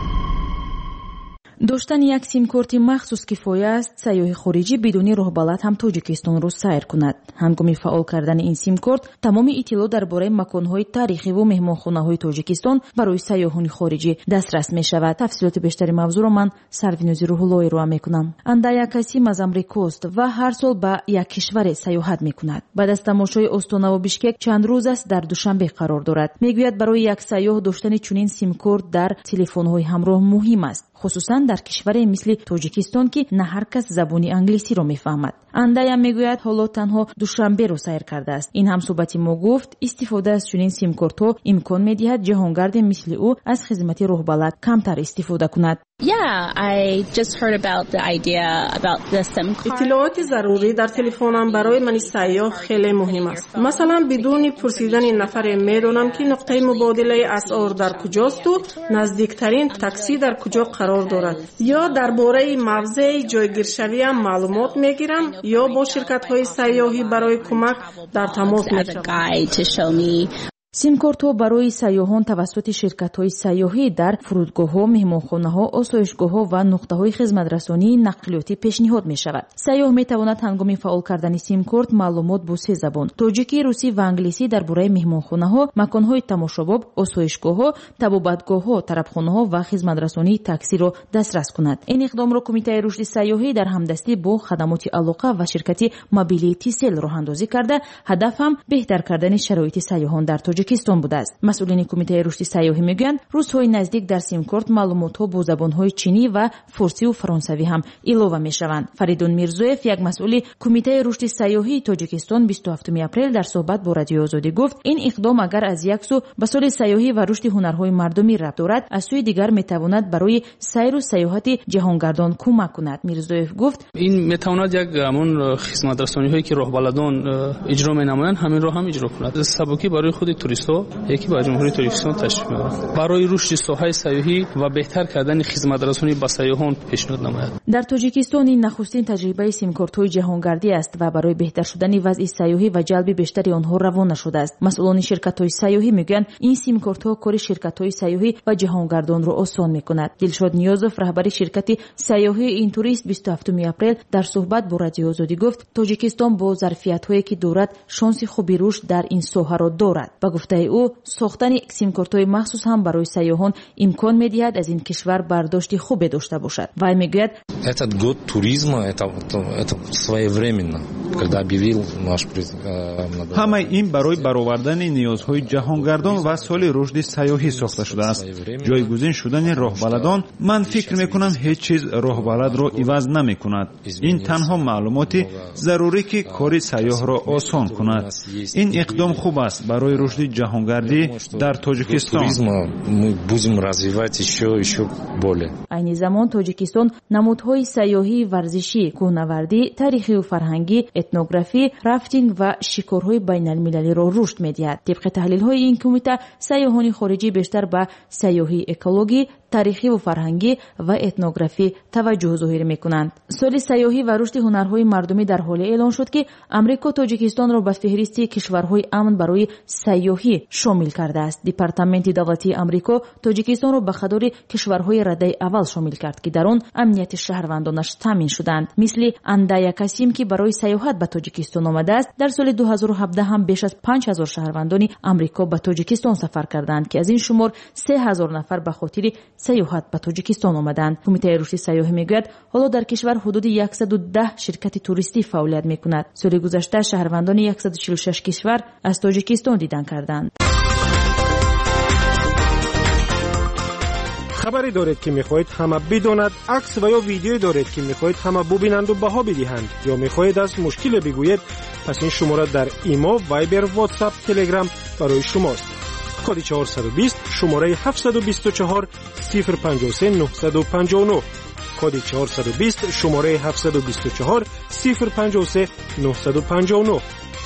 доштани як симкорти махсус кифоя аст сайёҳи хориҷӣ бидуни роҳбалад ҳам тоҷикистонро сайр кунад. ҳангоми фаъол кардани ин симкорт тамоми иттилоъ дар бораи маконҳои таърихиву меҳмонхонаҳои тоҷикистон барои сайёҳони хориҷӣ дастрас мешавад. тафсилоти бештари мавзӯъро ман сарвинӯзи рӯҳуллоҳи роа мекунам. андая каси аз амрикост ва ҳар сол ба як кишваре саёҳат мекунад. баъд аз тамошои останаву бишкек чанд рӯз аст дар душанбе қарор дорад. мегӯяд барои як сайёҳ доштани чунин симкорт дар телефонҳои ҳамроҳ муҳим аст, хусусан дар кишваре мисли тоҷикистон ки на ҳар кас забони англисиро мефаҳмад. андаям мегӯяд ҳоло танҳо душанберо сайр кардааст. ин ҳамсӯҳбати мо гуфт истифода аз чунин симкортҳо имкон медиҳад ҷаҳонгарде мисли ӯ аз хизмати роҳбалад камтар истифода кунад. иттилооти зарурӣ дар телефонам барои мани сайёҳ хеле муҳим аст. масалан бидуни пурсидани нафаре медонам ки нуқтаи мубодилаи асъор дар куҷосту наздиктарин таксӣ дар куҷо қарор дорад. ё дар бораи мавзеи ҷойгиршавиам маълумот мегирам ё бо ширкатҳои сайёҳӣ барои кӯмак дар тамос мешавам. симкортҳо барои сайёҳон тавассути ширкатҳои сайёҳӣ дар фурудгоҳҳо, меҳмонхонаҳо, осоишгоҳҳо ва нуқтаҳои хизматрасонии нақлиётӣ пешниҳод мешавад. сайёҳ метавонад ҳангоми фаъол кардани симкорт маълумот бо 3 забон тоҷикӣ, русӣ ва англисӣ дар бораи меҳмонхонаҳо, маконҳои тамошобоб, осоишгоҳҳо, табобатгоҳҳо, тарабхонаҳо ва хизматрасонии таксиро дастрас кунад. ин иқдомро кумитаи рушди сайёҳӣ дар ҳамдастӣ бо хадамоти алоқа ва ширкати мобилии тисел роҳандозӣ карда, ҳадаф ҳам беҳтар кардани шароити сайёҳон дар тоҷикистон будааст. масъулини кумитаи рушди сайёҳӣ мегӯянд рӯзҳои наздик дар симкорт маълумотҳо бо забонҳои чинӣ ва форсиву фаронсавӣ ҳам илова мешаванд. фаридун мирзоев, як масъули кумитаи рушди сайёҳии тоҷикистон 27 апрел дар суҳбат бо радиои озодӣ гуфт ин иқдом агар аз як сӯ ба соли сайёҳӣ ва рушди ҳунарҳои мардумӣ рабт дорад, аз сӯи дигар метавонад барои сайру сайёҳати ҷаҳонгардон кӯмак кунад. мирзоев гуфт ин метавонад як ҳамон хизматрасониҳое ки роҳбаладон иҷро менамоянд ҳаминро ҳам иҷро кунад. сабуки барои худи туристҳо яке ба ҷумҳурии тоҷикистон ташриф меорад барои рушди соҳаи сайёҳӣ ва беҳтар кардани хизматрасонӣ ба сайёҳон пешниҳод намояд. дар тоҷикистон ин нахустин таҷрибаи симкортҳои ҷаҳонгардӣ аст ва барои беҳтар шудани вазъи сайёҳӣ ва ҷалби бештари онҳо равона шудааст. масъулони ширкатҳои сайёҳӣ мегӯянд ин симкортҳо кори ширкатҳои сайёҳӣ ва ҷаҳонгардонро осон мекунад. дилшод ниёзов, раҳбари ширкати сайёҳии интурист, 27 апрел дар суҳбат бо радиои озодӣ гуфт тоҷикистон бо зарфиятҳое ки дорад шонси хуби рушд дар ин соҳаро дорад. ба гуфтаи ӯ сохтани симкортҳои махсус ҳам барои сайёҳон имкон медиҳад аз ин кишвар бардошти хубе дошта бошад. вай мегӯяд этот год туризма это своевременно ҳамаи ин барои баровардани ниёзҳои ҷаҳонгардон ва соли рушди сайёҳӣ сохта шудааст. ҷойгузин шудани роҳбаладон, ман фикр мекунам ҳеҷ чиз роҳбаладро иваз намекунад. ин танҳо маълумоти зарурӣ ки кори сайёҳро осон кунад. ин иқдом хуб аст барои рушди ҷаҳонгардӣ дар тоҷикистон. айни замон тоҷикистон намудҳои сайёҳӣ, варзишӣ, кӯҳнавардӣ, тарихию фарҳангӣ, этнографӣ, рафтинг ва шикорҳои байналмилалиро рушд медиҳад. тибқи таҳлилҳои ин кумита сайёҳони хориҷӣ бештар ба сайёҳии экологӣ, тарихиву фарҳангӣ ва этнографӣ таваҷҷӯҳ зоҳир мекунанд. соли сайёҳӣ ва рушди ҳунарҳои мардумӣ дар ҳоле эълон шуд ки амрико тоҷикистонро ба феҳристи кишварҳои амн барои сайёҳӣ шомил кардааст. департаменти давлатии амрико тоҷикистонро ба қадори кишварҳои раддаи аввал шомил кард ки дар он амнияти шаҳрвандонаш таъмин шуданд. мисли Андая Касим ки барои сайёҳат ба тоҷикистон омадааст, дар соли 2017 ҳам беш аз 5000 шаҳрвандони амрико ба тоҷикистон сафар карданд ки аз ин шумор 3000 нафар ба хотири сайёҳат ба тоҷикистон омаданд. кумитаи рушди сайёҳӣ мегӯяд ҳоло дар кишвар ҳудуди 110 ширкати туристӣ фаъолият мекунад. соли гузашта шаҳрвандони 146 кишвар аз тоҷикистон дидан карданд. хабаре доред ки мехоҳед ҳама бидонад, акс ва ё видеое доред ки мехоҳед ҳама бубинанду баҳо бидиҳанд ё мехоҳед аз мушкиле бигӯед, пас ин шумора дар имо, вайбер, ватсап, телеграм барои шумост. коди 420 шумораи 724 053 959. коди 420 шумораи 724 053 959.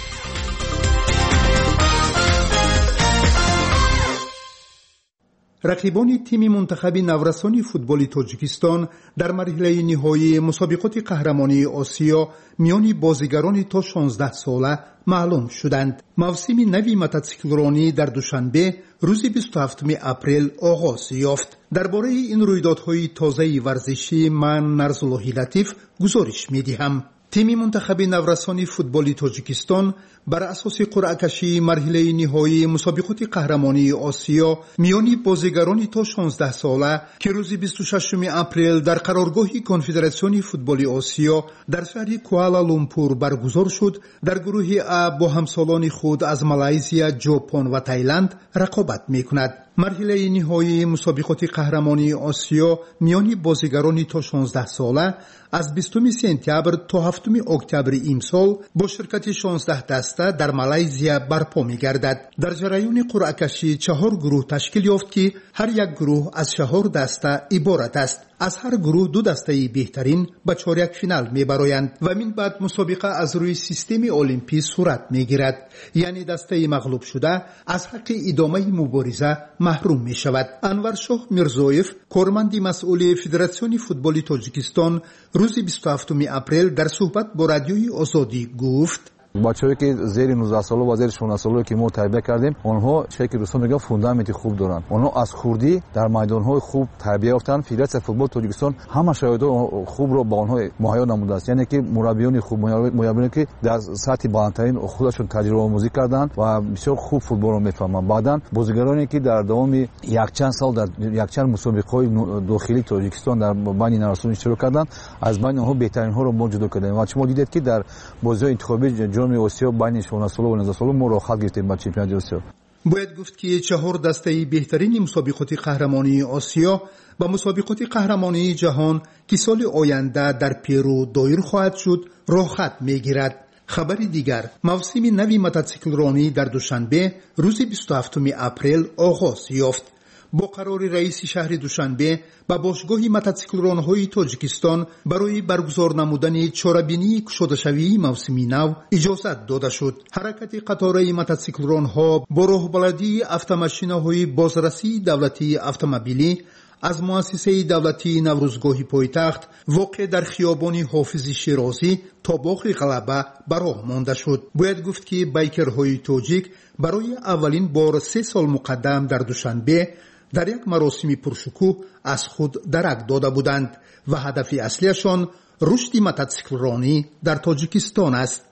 рақибони тими мунтахаби наврасони футболи тоҷикистон дар марҳилаи ниҳоии мусобиқоти қаҳрамонии осиё миёни бозигарони то 16 сола маълум шуданд. мавсими нави мотоциклронӣ дар душанбе рӯзи 27 апрел оғоз ёфт. дар бораи ин рӯйдодҳои тозаи варзишӣ ман Нарзуллоҳи Латиф гузориш медиҳам. тими мунтахаби наврасони футболи тоҷикистон бар асоси қуръакашии марҳилаи ниҳоии мусобиқоти қаҳрамонии осиё миёни бозигарони то 16 сола ки рӯзи 26 апрел дар қароргоҳи конфедератсиони футболи осиё дар шаҳри Куала-Лумпур баргузор шуд, дар гурӯҳи А бо ҳамсолони худ аз Малайзия, Ҷопон ва Таиланд рақобат мекунад. марҳилаи ниҳоии мусобиқоти қаҳрамонии осиё миёни бозигарони то 16 сола аз 20 сентябр то 7 октябри имсол бо ширкати 16 даста дар Малайзия барпо мегардад. дар ҷараёни қуръакашӣ 4 гурӯҳ ташкил ёфт ки ҳар як гурӯҳ аз 4 даста иборат аст. аз ҳар гурӯҳ 2 дастаи беҳтарин ба чорякфинал мебароянд ва мин баъд мусобиқа аз рӯи системи олимпӣ сурат мегирад. яъне дастаи мағлубшуда аз ҳаққи идомаи мубориза маҳрум мешавад. Анваршоҳ Мирзоев, корманди масъули Федератсиони футболи Тоҷикистон, рӯзи 27 апрел дар суҳбат бо радиои Озодӣ гуфт: бачаҳое ки зери 19 сола ва зери 16 солае ки мо тарбия кардем, онҳо чизе ки дӯстон мегӯянд фундаменти хуб доранд. онҳо аз хурдӣ дар майдонҳои хуб тарбия ёфтанд. Федератсияи футболи Тоҷикистон ҳама шароитҳои хубро ба онҳо муҳайё намудааст. яъне ки мураббиёни хуб, мураббиёне ки дар сатҳи баландтарин худашон таҷрибаомӯзӣ карданд ва бисёр хуб футболро мефаҳманд. баъдан бозигароне ки дар давоми якчанд сал дар якчанд мусобиқаҳои дохилии Тоҷикистон дар байни наврасон иштирок карданд, аз байни онҳо беҳтаринҳоро мо ҷудо кардем. ва шумо дидед ки дар бозиҳои интихобии ҷоми осиё байни 16 сола ва 19 сола мо рохат гирифтем ба чемпионати осиё. бояд гуфт ки 4 дастаи беҳтарини мусобиқоти қаҳрамонии осиё ба мусобиқоти қаҳрамонии ҷаҳон ки соли оянда дар Перу доир хоҳад шуд рохат мегирад. хабари дигар, мавсими нави мотоциклронӣ дар душанбе рӯзи 27 апрел оғоз ёфт. бо қарори раиси шаҳри Душанбе ба бошгоҳи мотоциклронҳои Тоҷикистон барои баргузор намудани чорабинии кушодашавии мавсими нав иҷозат дода шуд. ҳаракати қатораи мотоциклронҳо бо роҳбаладии автомашинаҳои бозрасии давлатии автомобилӣ аз муассисаи давлатии Наврӯзгоҳи пойтахт воқеъ дар хиёбони Ҳофизи Широзӣ то боғи Ғалаба ба роҳ монда шуд. бояд гуфт ки байкерҳои тоҷик барои аввалин бор 3 сол муқаддам дар Душанбе дар як маросими пуршукӯҳ аз худ дарак дода буданд ва ҳадафи аслиашон рушди мотоциклронӣ дар Тоҷикистон аст.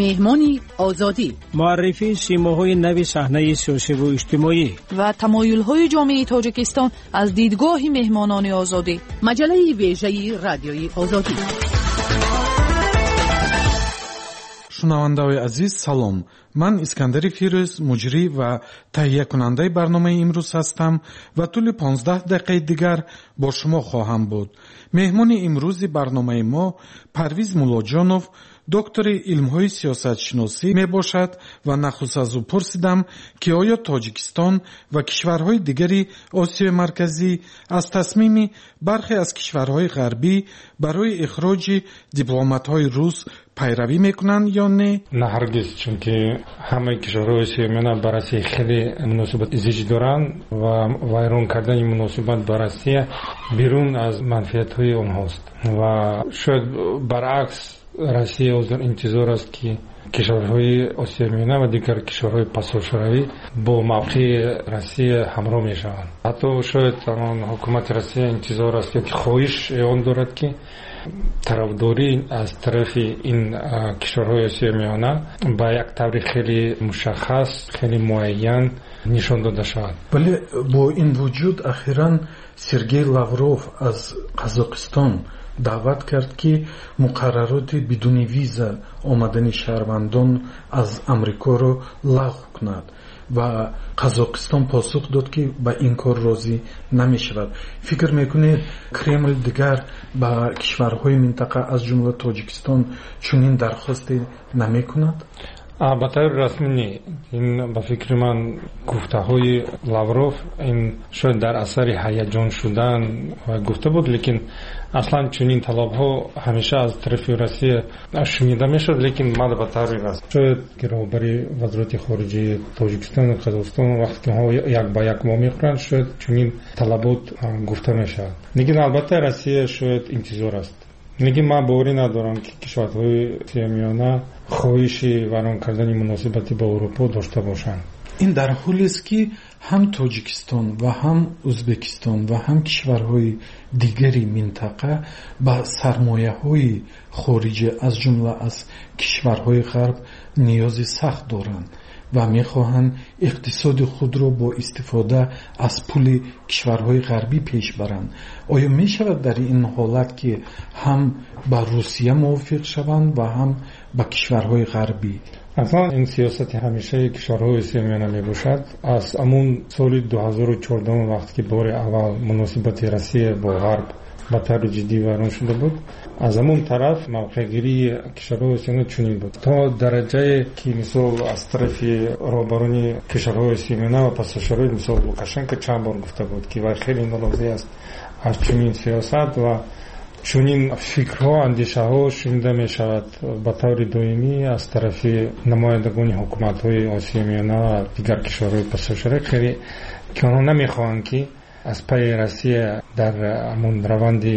مهمانی آزادی، معرفی سیماهای نوی صحنه سیاسی و اجتماعی و تمایل‌های جامعه تاجیکستان از دیدگاه مهمانان آزادی. مجله ویژه رادیوی آزادی. шунавандаои азиз салом, ман Искандари Фирӯз муҷрӣ ва таҳиякунандаи барномаи имрӯз ҳастам ва тӯли 15 дақиқаи дигар бо шумо хоҳам буд. меҳмони имрӯзи барномаи мо Парвиз Муллоҷонов, доктори илмҳои сиёсатшиносӣ мебошад ва нахуст аз ӯ пурсидам ки оё Тоҷикистон ва кишварҳои дигари Осиёи Марказӣ аз тасмими бархе аз кишварҳои ғарбӣ барои ихроҷи дипломатҳои рус пайравӣ мекунанд ё не? Не, ҳаргиз, чунки ҳамаи кишварҳои Осиё мена ба Россия хеле муносибат изҷ доранд ва вайрон кардани муносибат ба Россия берун аз манфиатҳои онҳост ва шояд баръакс Россия ҳозир интизор аст ки кишварҳои Осиёи Миёна ва дигар кишварҳои пасошаравӣ бо мавқеи Россия ҳамроҳ мешаванд. ҳатто шояд ҳукумати Россия интизор аст ёки хоҳиш эълон дорад ки тарафдорӣ аз тарафи ин кишварҳои Осиёи Миёна ба як таври хеле мушаххас, хеле муайян нишон дода шавад. вале бо ин вуҷуд ахиран Сергей Лавров аз Қазоқистон даъват кард ки муқаррароти бидуни виза омадани шаҳрвандон аз Амрикоро лағв кунад ва Қазоқистон посух дод ки ба ин кор розӣ намешавад. фикр мекунед Кремл дигар ба кишварҳои минтақа аз ҷумла Тоҷикистон чунин дархосте намекунад? ба таври расмӣ не. ин ба фикри ман гуфтаҳои Лавров ин шояд дар асари ҳаяҷон шудан гуфта буд, лекин аслан чунин талабҳо ҳамеша аз тарафи Россия шунида мешуд, лекин мада ба таври раст. шояд роҳбари вазорати хориҷии Тоҷикистон ва Қазоқистон вақте ки як ба як мо мехӯранд, шояд чунин талабот гуфта мешавад. лекин албатта Россия шояд интизор аст. лекин ман боварӣ надорам ки кишварҳои Осиёи Миёна хоҳиши вайрон кардани муносибати ба Аврупо дошта бошанд. ин дар ҳолест ки ҳам Тоҷикистон ва ҳам Ӯзбекистон ва ҳам кишварҳои дигари минтақа ба сармояҳои хориҷӣ аз ҷумла аз кишварҳои ғарб ниёзи сахт доранд ва мехоҳанд иқтисоди худро бо истифода аз пули кишварҳои ғарбӣ пеш баранд. оё мешавад дар ин ҳолат ки ҳам ба Русия мувофиқ шаванд ва ҳам ба кишварҳои ғарбӣ? аслан ин сиёсати ҳамешаи кишварҳои Осиёи Миёна мебошад. аз амун соли 2014 вақте ки бори аввал муносибати Россия бо ғарб ба таври ҷиддӣ вайрон шуда буд, аз амун тараф мавқеъгирии кишварҳои Осиёи Миёна чунин буд, то дараҷае ки мисол аз тарафи роҳбарони кишварҳои Осиёи Миёна ва пасошарои мисол Лукашенко чанд бор гуфта буд ки вай хеле норозӣ аст аз чунин сиёсат ва чунин фикрҳо, андешаҳо шунида мешавад ба таври доимӣ аз тарафи намояндагони ҳукуматҳои Осиёи Миёна ва дигар кишварҳои пасошаро, хеле ки онҳо намехоҳанд ки аз пайи Россия дар амун раванди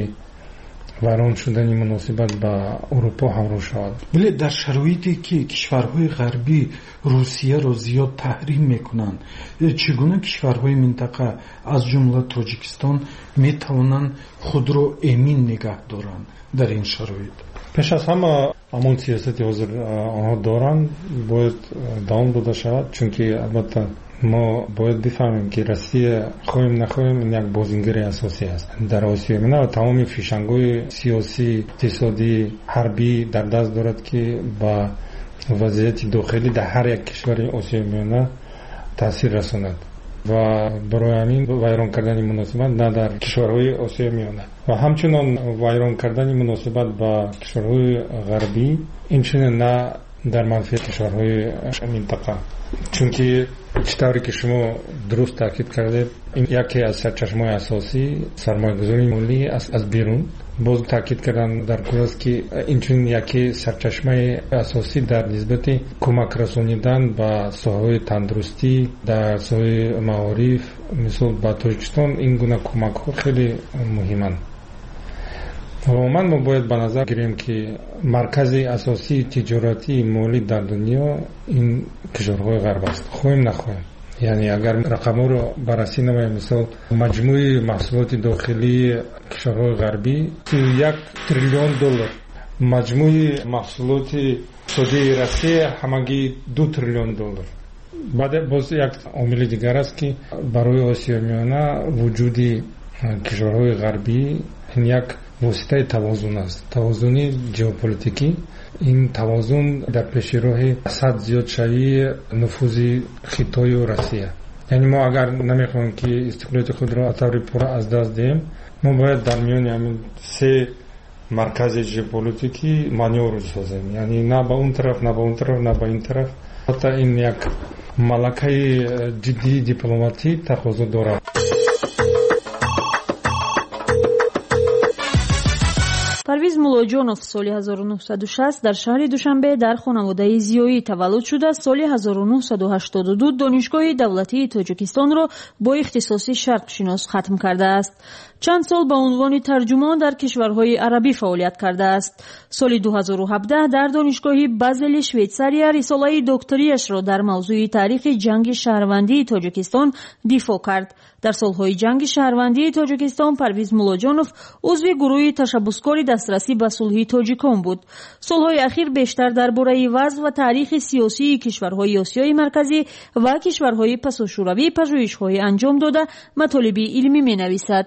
вайрон шудани муносибат ба Аврупо ҳамроҳ шавад. вале дар шароите ки кишварҳои ғарбӣ Русияро зиёд таҳрим мекунанд, чӣ гуна кишварҳои минтақа аз ҷумла Тоҷикистон метавонанд худро эмин нигаҳ доранд дар ин шароит? пеш аз ҳама ҳамон сиёсати ҳозир онҳо доранд бояд давом дода шавад, чунки албатта мо бояд бифаҳмем ки Россия хоҳем нахоҳем як бозингари асосӣ аст дар Осиёи Миёна ва тамоми фишангҳои сиёсӣ, иқтисодӣ, ҳарбӣ дар даст дорад ки ба вазъияти дохилӣ дар ҳар як кишвари Осиёи Миёна таъсир расонад ва барои ҳамин вайрон кардани муносибат на дар кишварҳои Осиёи Миёна ва ҳамчунон вайрон кардани муносибат ба кишварҳои ғарбӣ инчунин на дар манфиати кишварҳои минтақа, чунки чӣ тавре ки шумо дуруст таъкид кардед, ин яке аз сарчашмаҳои асосии сармоягузории молӣ аз берун. боз таъкид кардан дар кор аст ки инчунин яке сарчашмаи асосӣ дар нисбати кӯмак расонидан ба соҳаҳои тандурустӣ, дар соҳаи маориф, мисол ба Тоҷикистон ин гуна кӯмакҳо хеле муҳиманд. умуман мо бояд ба назар гирем ки маркази асосии тиҷоратии молӣ дар дунё ин кишварҳои ғарб аст, хоҳем нахоҳем. яъне агар рақамҳоро баррасӣ намоем, мисол маҷмӯи маҳсулоти дохилии кишварҳои ғарбӣ $31 триллион маҷмӯи маҳсулоти иқтисодии Россия ҳамагӣ $2 триллион. баъд боз як омили дигар аст ки барои Осиёи Миёна вуҷуди кишварҳои ғарбӣ ин як воситаи тавозун аст, тавозуни ҷеополитикӣ. ин тавозун дар пеши роҳи сад зиёдшавии нуфузи Хитою Россия. яъне мо агар намехоҳем ки истиқлолияти худро атаври пурра аз даст диҳем, мо бояд дар миёни ҳамин се маркази ҷеополитикӣ манёвр созем, яъне на ба он тараф, на ба он тараф, на ба ин тараф. ҳатто ин як малакаи ҷиддии дипломатӣ тақозо дорад. парвиз муллоҷонов соли 1960 дар шаҳри Душанбе дар хонаводаи зиёӣ таваллуд шуда, соли 1982 донишгоҳи давлатии Тоҷикистонро бо ихтисоси шарқшинос хатм кардааст. чанд сол ба унвони тарҷумон дар кишварҳои арабӣ фаъолият кардааст. соли 2017 дар донишгоҳи Базели, Швейтсария, рисолаи докториашро дар мавзӯи таърихи ҷанги шаҳрвандии Тоҷикистон дифоъ кард. дар солҳои ҷанги шаҳрвандии Тоҷикистон Парвиз Муллоҷонов узви гурӯҳи ташаббускори дастрасӣ ба сулҳи тоҷикон буд. солҳои ахир бештар дар бораи вазъ ва таърихи сиёсии кишварҳои Осиёи марказӣ ва кишварҳои пасошӯравӣ пажӯҳишҳое анҷом дода матолиби илмӣ менависад.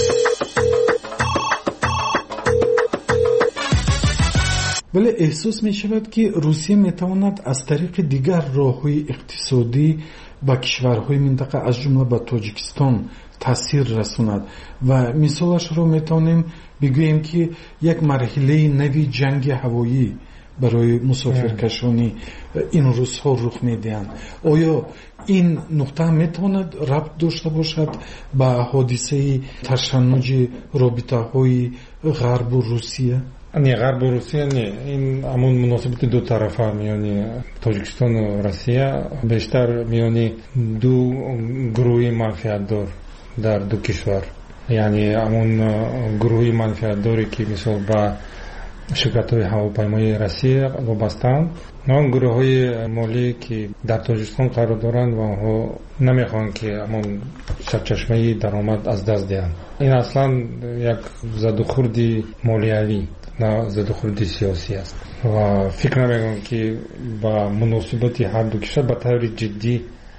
вале эҳсос мешавад ки Русия метавонад аз тариқи дигар роҳҳои иқтисодӣ ба кишварҳои минтақа аз ҷумла ба Тоҷикистон таъсир расонад ва мисолашро метавонем бигӯем ки як марҳилаи нави ҷанги ҳавоӣ барои мусофиркашони ин рӯзҳо рух медиҳанд. оё ин нуқта метавонад рабт дошта бошад ба ҳодисаи ташаннуҷи робитаҳои ғарбу Русия? не, ғарбу Русия не. ин ҳамон муносибати дутарафа миёни Тоҷикистону Россия, бештар миёни ду гурӯҳи манфиатдор дар ду кишвар, яъне ҳамон гурӯҳи манфиатдоре ки мисол ба ширкатҳои ҳавопаймоии Россия вобастаанд, он гурӯҳҳои молие ки дар Тоҷикистон қарор доранд ва онҳо намехоҳанд ки ҳамон сарчашмаи даромад аз даст диҳанд. ин аслан як задухурди молиявӣ, на задухурди сиёсӣ аст ва фикр намекунам ки ба муносибати ҳар ду кишвар ба таври ҷиддӣ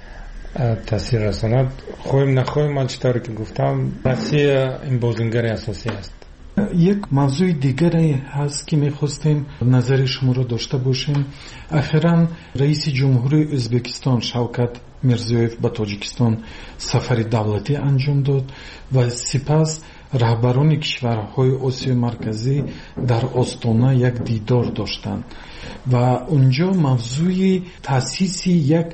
таъсир расонад. хоҳем нахоҳем, ман чӣ тавре ки гуфтам, Россия ин бозингари асосӣ аст. як мавзӯи дигаре ҳаст ки мехостем назари шуморо дошта бошем. ахиран раиси ҷумҳури Ӯзбекистон Шавкат Мирзиёев ба Тоҷикистон сафари давлатӣ анҷом дод ва сипас раҳбарони кишварҳои Осиёи марказӣ дар Остона як дидор доштанд ва унҷо мавзӯи таъсиси як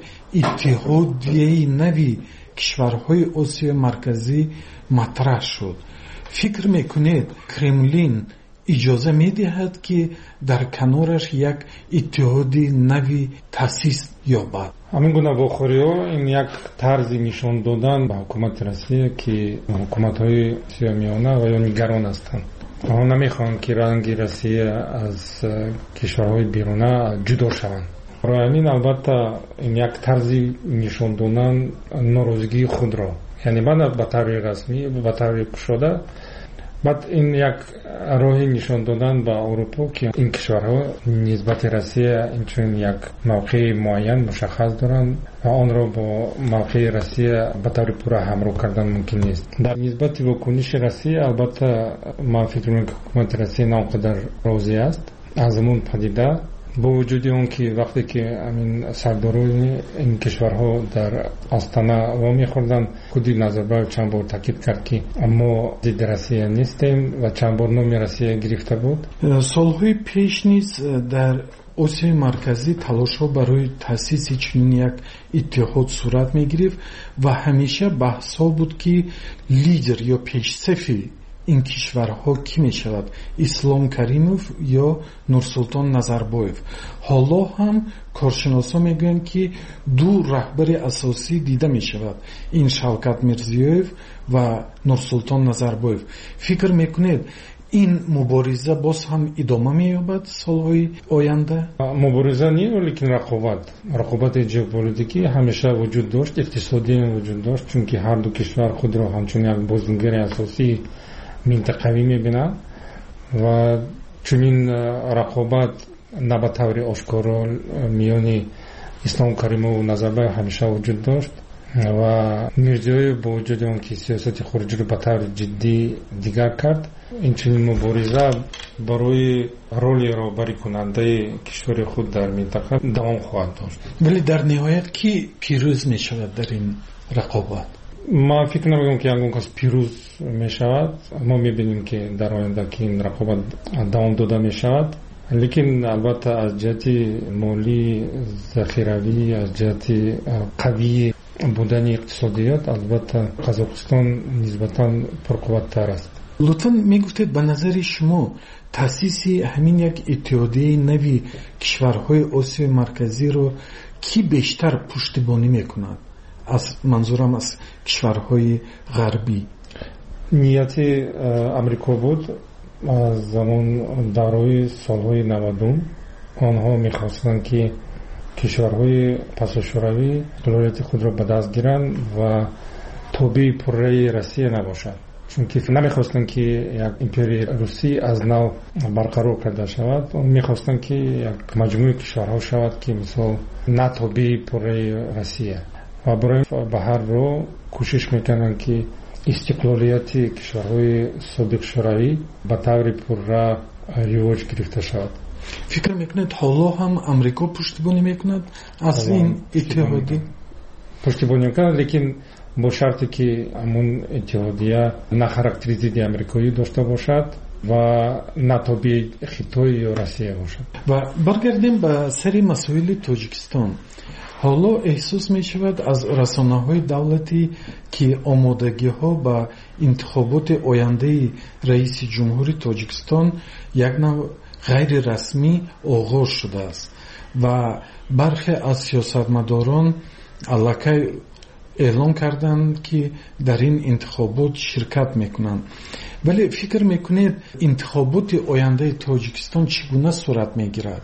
иттиҳодияи нави кишварҳои Осиёи марказӣ матраҳ шуд. фикр мекунед Кремлин иҷоза медиҳад ки дар канораш як иттиҳоди нави таъсис ёбад? ҳамин гуна вохӯриҳо ин як тарзи нишон додан ба ҳукумати Россия ки ҳукуматҳои Осиёи Миёна ва ё нигарон ҳастанд. онҳо намехоҳанд ки ранги Россия аз кишварҳои беруна ҷудо шаванд. барои ҳамин албатта ин як тарзи нишон додан норозигии худро, яъне бана ба таври расмӣ, ба таври кушода, баъд ин як роҳи нишон додан ба Аврупо ки ин кишварҳо нисбати Россия инчунин як мавқеи муайян мушаххас доранд ва онро бо мавқеи Россия ба таври пурра ҳамроҳ кардан мумкин нест. дар нисбати вокуниши Россия албатта ман фикр мекунам ки ҳукумати Россия на он қадар розӣ аст аз ҳамон падида, бо вуҷуди он ки вақте ки амин сардорони ин кишварҳо дар Остана ва мехӯрданд, худи Назарбаев чанд бор таъкид кард ки мо зидди Россия нестем ва чанд бор номи Россия гирифта буд. солҳои пеш низ дар Осиёи марказӣ талошҳо барои таъсиси чунин як иттиҳод сурат мегирифт ва ҳамеша баҳсҳо буд ки лидер ё пешсафи ин кишварҳо кӣ мешавад, Ислом Каримов ё Нурсултон Назарбоев. ҳоло ҳам коршиносон мегӯянд ки ду раҳбари асосӣ дида мешавад, ин Шавкат Мирзиёев ва Нурсултон Назарбоев. фикр мекунед ин мубориза боз ҳам идома меёбад солҳои оянда? мубориза не, лекин рақобати ҷеополитикӣ ҳамеша вуҷуд дошт, иқтисодӣ вуҷуд дошт, чунки ҳар ду кишвар худро ҳамчун як бозингари асосии минтақавӣ мебинад ва чунин рақобат на ба таври ошкоро миёни Ислом Каримову Назарбаев ҳамеша вуҷуд дошт ва Мирзиёев бо вуҷуди он ки сиёсати хориҷиро ба таври ҷиддӣ дигар кард, инчунин мубориза барои роли роҳбарӣ кунандаи кишвари худ дар минтақа давом хоҳад дошт. вале дар ниҳоят ки пирӯз мешавад дар ин рақобат? ман фикр намекунам ки ягон кас пирӯз мешавад. мо мебинем ки дар оянда ки ин рақобат давом дода мешавад, лекин албатта аз ҷиҳати молӣ, захиравӣ, аз ҷиҳати қавӣ будани иқтисодиёт албатта Қазоқистон нисбатан пурқувваттар аст. лутфан мегуфтед ба назари шумо таъсиси ҳамин як иттиҳодияи нави кишварҳои Осиёи Марказиро ки бештар пуштибонӣ мекунад? аз манзурам аз кишварҳои ғарбӣ. нияти амрико буд аз замон давраи солҳои 90 онҳо мехостанд ки кишварҳои пасошӯравӣ иқтидорияти худро ба даст гиранд ва тобеи пурраи Россия набошад, чунки намехостанд ки як империяи русӣ аз нав барқарор карда шавад. мехостанд ки як маҷмӯи кишварҳо шавад ки мисол на тобеи пурраи Россия, ва барои ба ҳар роҳ кӯшиш мекарданд ки истиқлолияти кишварҳои собиқ шӯравӣ ба таври пурра ривоҷ гирифта шавад. фикр мекунед ҳоло ҳам амрико пуштибонӣ мекунад аз ин иттиҳодия? пуштибонӣ мекунад, лекин бо шарте ки ҳамун иттиҳодия на характери зидди амрикоӣ дошта бошад ва на тобеи Хитой ё Россия бошад. ва баргардем ба сари масоили Тоҷикистон. ҳоло эҳсос мешавад аз расонаҳои давлатӣ ки омодагиҳо ба интихоботи ояндаи раиси ҷумҳури Тоҷикистон як нав ғайрирасмӣ оғоз шудааст ва бархе аз сиёсатмадорон аллакай эълон карданд ки дар ин интихобот ширкат мекунанд. вале фикр мекунед интихоботи ояндаи Тоҷикистон чӣ гуна сурат мегирад?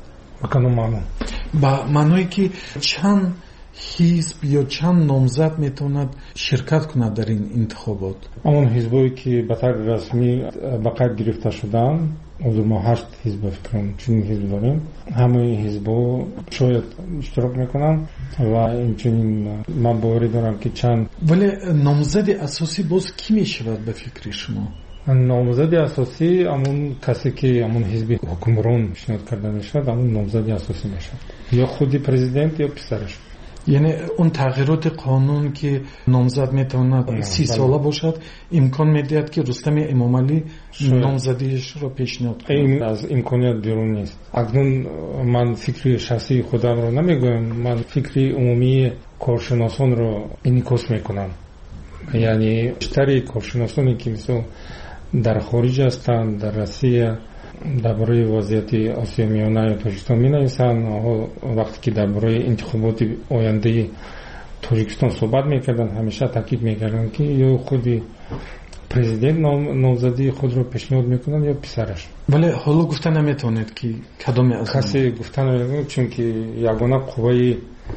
ба маъное ки чанд ҳизб ё чанд номзад метавонад ширкат кунад дар ин интихобот? ҳамон ҳизбое ки ба таври расмӣ ба қайд гирифта шуданд, ҳозир мо 8 ҳизб фикрам чунин ҳизб дорем. ҳамаи ҳизбо шояд иштирок мекунанд ва инчунин ман боварӣ дорам ки чанд. вале номзади асосӣ боз кӣ мешавад ба фикри шумо? номзади асосӣ ҳамон касе ки ҳамон ҳизби ҳукмрон пешниҳод карда мешавад, ҳамон номзади асосӣ мешавад, ё худи президент ё писараш. яъне он тағйироти қонун ки номзад метавонад 30 сола бошад имкон медиҳад ки Рустами Эмомалӣ номзадиашро пешниҳод кунад. ин аз имконият берун нест. акнун ман фикри шахсии худамро намегӯям, ман фикри умумии коршиносонро инъикос мекунам. яъне биштари коршиносоне ки мисол дар хориҷ ҳастанд, дар Россия дар бораи вазъияти Осиё Миёна ё Тоҷикистон менависанд. вақте ки дар бораи интихоботи ояндаи Тоҷикистон суҳбат мекарданд, ҳамеша таъкид мекарданд ки ё худи президент номзадии худро пешниҳод мекунад ё писараш. вале ҳоло гуфта наметавонед ки кадоме аз касе гуфта наметавонад, чунки ягона қувваи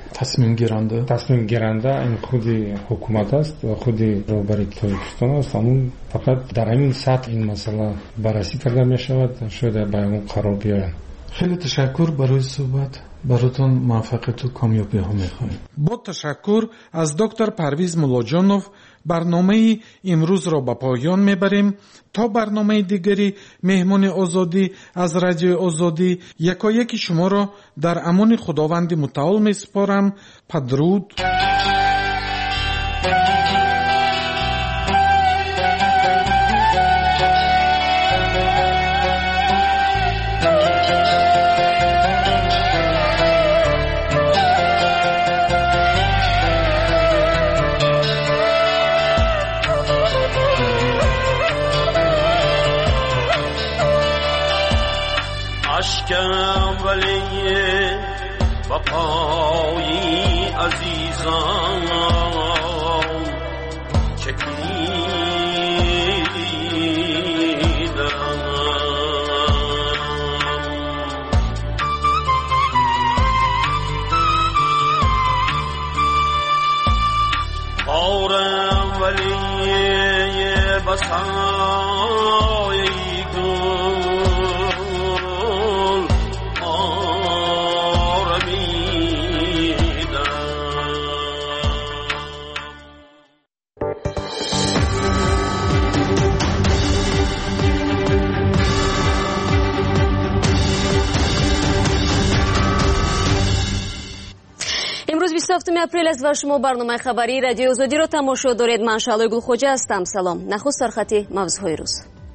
тасмимгиранда ин худи ҳукумат аст ва худи роҳбари Тоҷикистон аст. ҳамун фақат дар ҳамин сатҳ ин масъала баррасӣ карда мешавад, шояд ба ҳамун қарор биёянд. хеле ташаккур барои суҳбат. баротон муваффақияту комёбиҳо мехоҳем. бо ташаккур аз доктор Парвиз Муллоҷонов барномаи имрӯзро ба поён мебарем. то барномаи дигари меҳмони озодӣ аз радиои озодӣ якояки шуморо дар амони худованди мутаол месупорам. падруд. اشکم ولی وفایی عزیزان چکیدم آرم ولی بسایی گم 27 апрел است و شما برنامه خبری رادیو آزادی را تماشا دارید. من شعله گلخوجه هستم. سلام. نخست سرخط موضوعهای روز.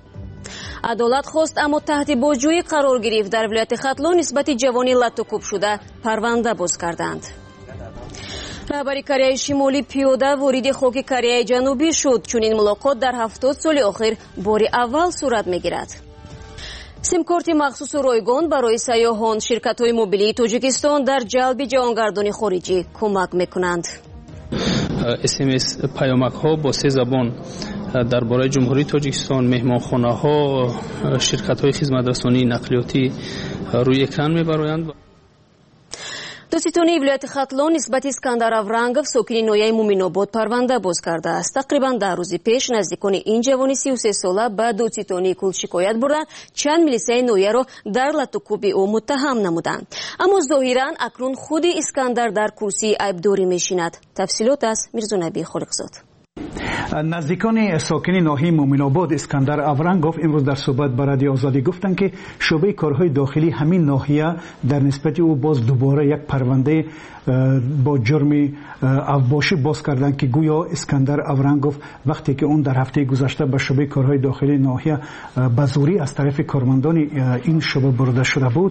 عدالت خواست اما تحت بازجویی قرار گرفت. در ولایت ختلون نسبت جوانی لطوکوب شده پرونده باز کردند. رهبری کره شمالی پیاده وارد خاک کره جنوبی شد. چنین ملاقات در 70 سال آخر بار اول صورت میگیرد. سیمکارت مخصوص رایگان برای سیاحان. شرکت‌های موبیلی تاجیکستان در جلب جهانگردان خارجی کمک میکنند. SMS پیامک‌ها با 3 زبان درباره جمهوری تاجیکستان، مهمانخانه‌ها، شرکت‌های خدمت‌رسانی نقلیاتی روی کن میبرند. دادستانی ولایت ختلون نسبت اسکندر аврангов ساکن نویه مومین‌آباد پرونده باز کرده است. تقریبا 10 روز پیش نزدیکان این جوان 33 ساله به دادستانی کل شکایت بردند چند میلیسه نویه را در لطوکوبی او متهم نمودند. اما ظاهرا اکنون خود اسکندر در کرسی عیبداری میشیند. تفصیلات از میرزا نبی خالقزاد. نزدیکان ساکن ناحیه مومین‌آباد اسکندر аврангов امروز در صحبت با رادیو آزادی گفتند که شعبه کارهای داخلی همین ناحیه در نسبت او باز دوباره یک پرونده با جرم اوباشی باز کردند که گویا اسکندر аврангов وقتی که اون در هفته گذشته به شعبه کارهای داخلی ناحیه به زوری از طرف کارمندان این شعبه برده شده بود،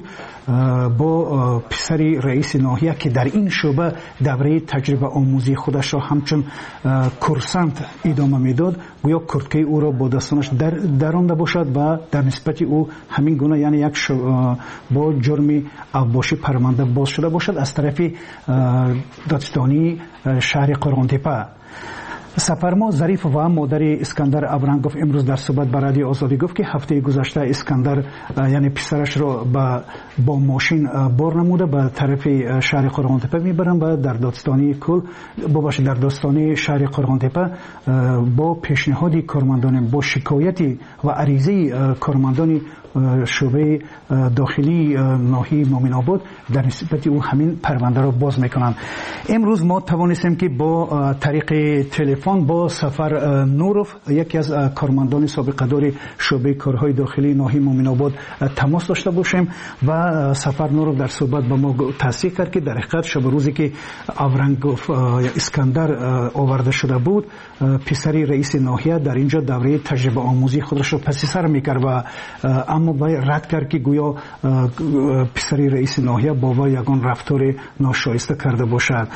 با پسری رئیس ناحیه که در این شعبه دوره تجربه آموزی خودش را همچون کورسانت ادامه میداد، گویا کرتکه او را با دستانش درانده باشد و در نسبت او همین گونه یعنی یک با جرم اوباشی پرونده باز شده باشد از طرف دادستانی شهر قرغانتپه. سفرما ظریف و مادر اسکندر аврангов امروز در صحبت با رادیو آزادی گفت که هفته گذشته اسکندر یعنی پسرش را با ماشین بار نموده به طرف شهر قرغانتپه میبرن و در دادستانی کل در دادستانی شهر قرغانتپه با پیشنهادی کارمندان با شکایتی و عریضه کارمندان شعبه داخلی ناحیه مومین‌آباد در نسبت او همین پرونده را باز میکنند. امروز ما توانستیم که با طریق تلفن با سفر نوروف یکی از کارمندان سابقه دار شعبه کارهای داخلی ناحیه مومین‌آباد تماس داشته باشیم و سفر نوروف در صحبت با ما تصدیق کرد که در حقیقت شب روزی که аврангов اسکندر آورده شده بود پسری رئیس ناحیه در اینجا دوره تجربه آموزی خودش را پس سر میکرد و اما وی رد کرد که گویا پسری رئیس ناحیه با وی یگان رفتار ناشایسته کرده باشد.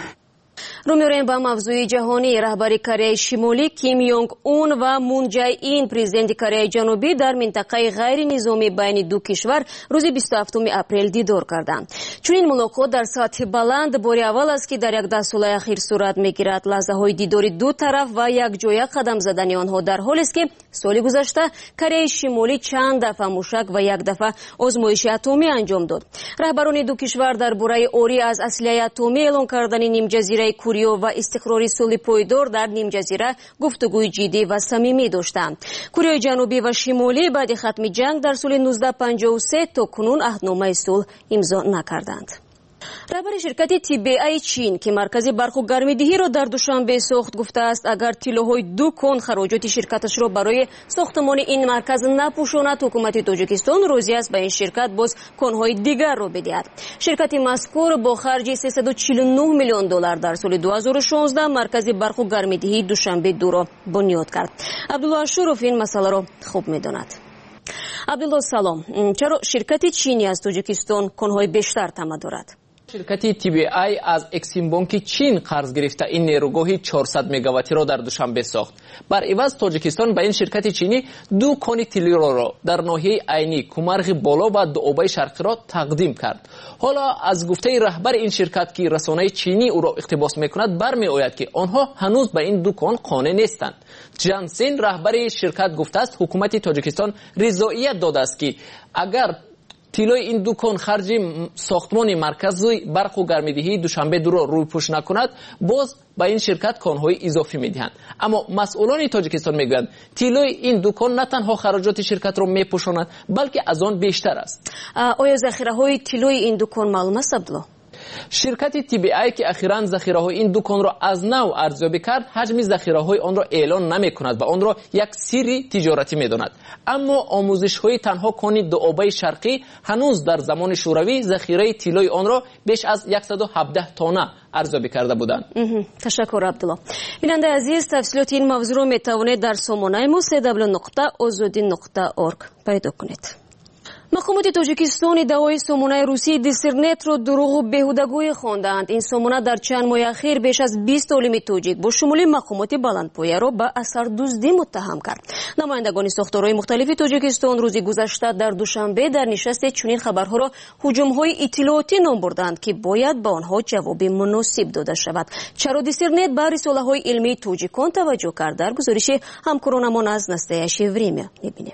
رو می‌ریم با موضوع جهانی. رهبری کره شمالی کیم یونگ اون و مون جای این پرزیدنت کره جنوبی در منطقه غیر نظامی بین دو کشور روز 27 اپریل دیدار کردند. چون این ملاقات در سطح بلند بار اول است که در 10 سال اخیر صورت می‌گیرد. لحظه‌های دیداری دو طرف و یک جای قدم زدن آنها در حالی است که سال گذشته کره شمالی چند دفعه موشک و یک دفعه آزمایش اتمی انجام داد. رهبران دو کشور درباره اوری از اسلحه اتمی اعلان کردن نیم جزیره کوریه و استقرار صلح پایدار در نیم جزیره گفتگوی جدی و صمیمی داشتند. کره جنوبی و شمالی بعد ختم جنگ در سال 1953 تا کنون عهدنامه صلح امضا نکردند. رهبر شرکت TBI چین که مرکز برق و گرمایدهی را در دوشنبه ساخت گفته است اگر طلاهای 2 کن خراجات شرکتش را برای ساختمان این مرکز نپوشاند حکومت تاجیکستان راضی است به این شرکت باز کنهای دیگر را بدهد. شرکت مذکور با خرج 349 میلیون دلار در سال 2016 مرکز برق و گرمایدهی دوشنبه 2 را بنیاد کرد. عبدالله اشورов این مسئله را خوب میداند. عبدالله سلام. چرا شرکت چینی از تاجیکستان کنهای بیشتر طمع دارد؟ شرکت TBI از اکسیم بانک چین قرض گرفته این نیروگاه 400 مگاواتی را در دوشنبه ساخت. بر عوض تاجیکستان به این شرکت چینی 2 کن تیلور را در ناحیه عینی، کومرغ بالا و دوآبای شرقی را تقدیم کرد. حالا از گفته رهبر این شرکت که رسانه چینی او را اقتباس میکند برمی آید که آنها هنوز به این 2 کن قانع نیستند. جانسین رهبر شرکت گفته است حکومت تاجیکستان رضایت داده است که اگر طلای این 2 کن خرج ساختمان مرکز برق و گرمایدهی دوشنبه 2 را رویپوش نکند باز با این شرکت کانهای اضافی میدهند. اما مسئولان تاجیکستان میگویند طلای این 2 کن نه تنها خراجات شرکت را میپوشاند بلکه از آن بیشتر است. آیا ذخیره های طلای این 2 کن معلوم است عبدالله؟ شرکت TBI که اخیراً ذخیره‌های این دکان را از نو ارزیابی کرد، حجم ذخیره‌های آن را اعلام نمی‌کند و آن را یک سری تجارتی می‌داند. اما آموزش‌های تنها کان دوآبای شرقی هنوز در زمان شوروی ذخیره طلای آن را بیش از 117 تانه ارزیابی کرده بودند. تشکر عبدالله. بیننده عزیز، تفصیلات این موضوع را می‌توانید در سامانه ما www.azadi.org پیدا کنید. مقامات تاجیکستان ادعای سامانه روسی دیسرنت را دروغ و بیهودگویی خواندند. این سامانه در چند ماه اخیر بیش از 20 عالم تاجیک با شمول مقامات بلندپایه را به اثردوزی متهم کرد. نمایندگان ساختارهای مختلف تاجیکستان روز گذشته در دوشنبه در نشست چنین خبرها را هجوم‌های اطلاعاتی نام بردند که باید به آنها جواب مناسب داده شود. چرا دیسرنت به رساله‌های علمی تاجیکان توجه کرد؟ در گزارش همکارانمان از «Настоящее время» می‌بینیم.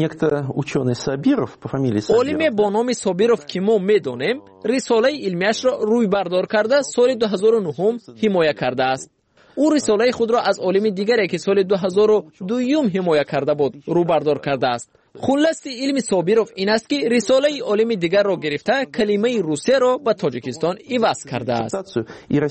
عالم با نام صابیروف که ما می‌دانیم رساله علمیش را روی بردار کرده سال 2009 حمایت کرده است. او رساله خود را از عالم دیگری که سال 2002 حمایت کرده بود رو بردار کرده است. خلاصه علم صابیروف این است که رساله عالم دیگر را گرفته کلمه روسیه را به تاجیکستان عوض کرده است.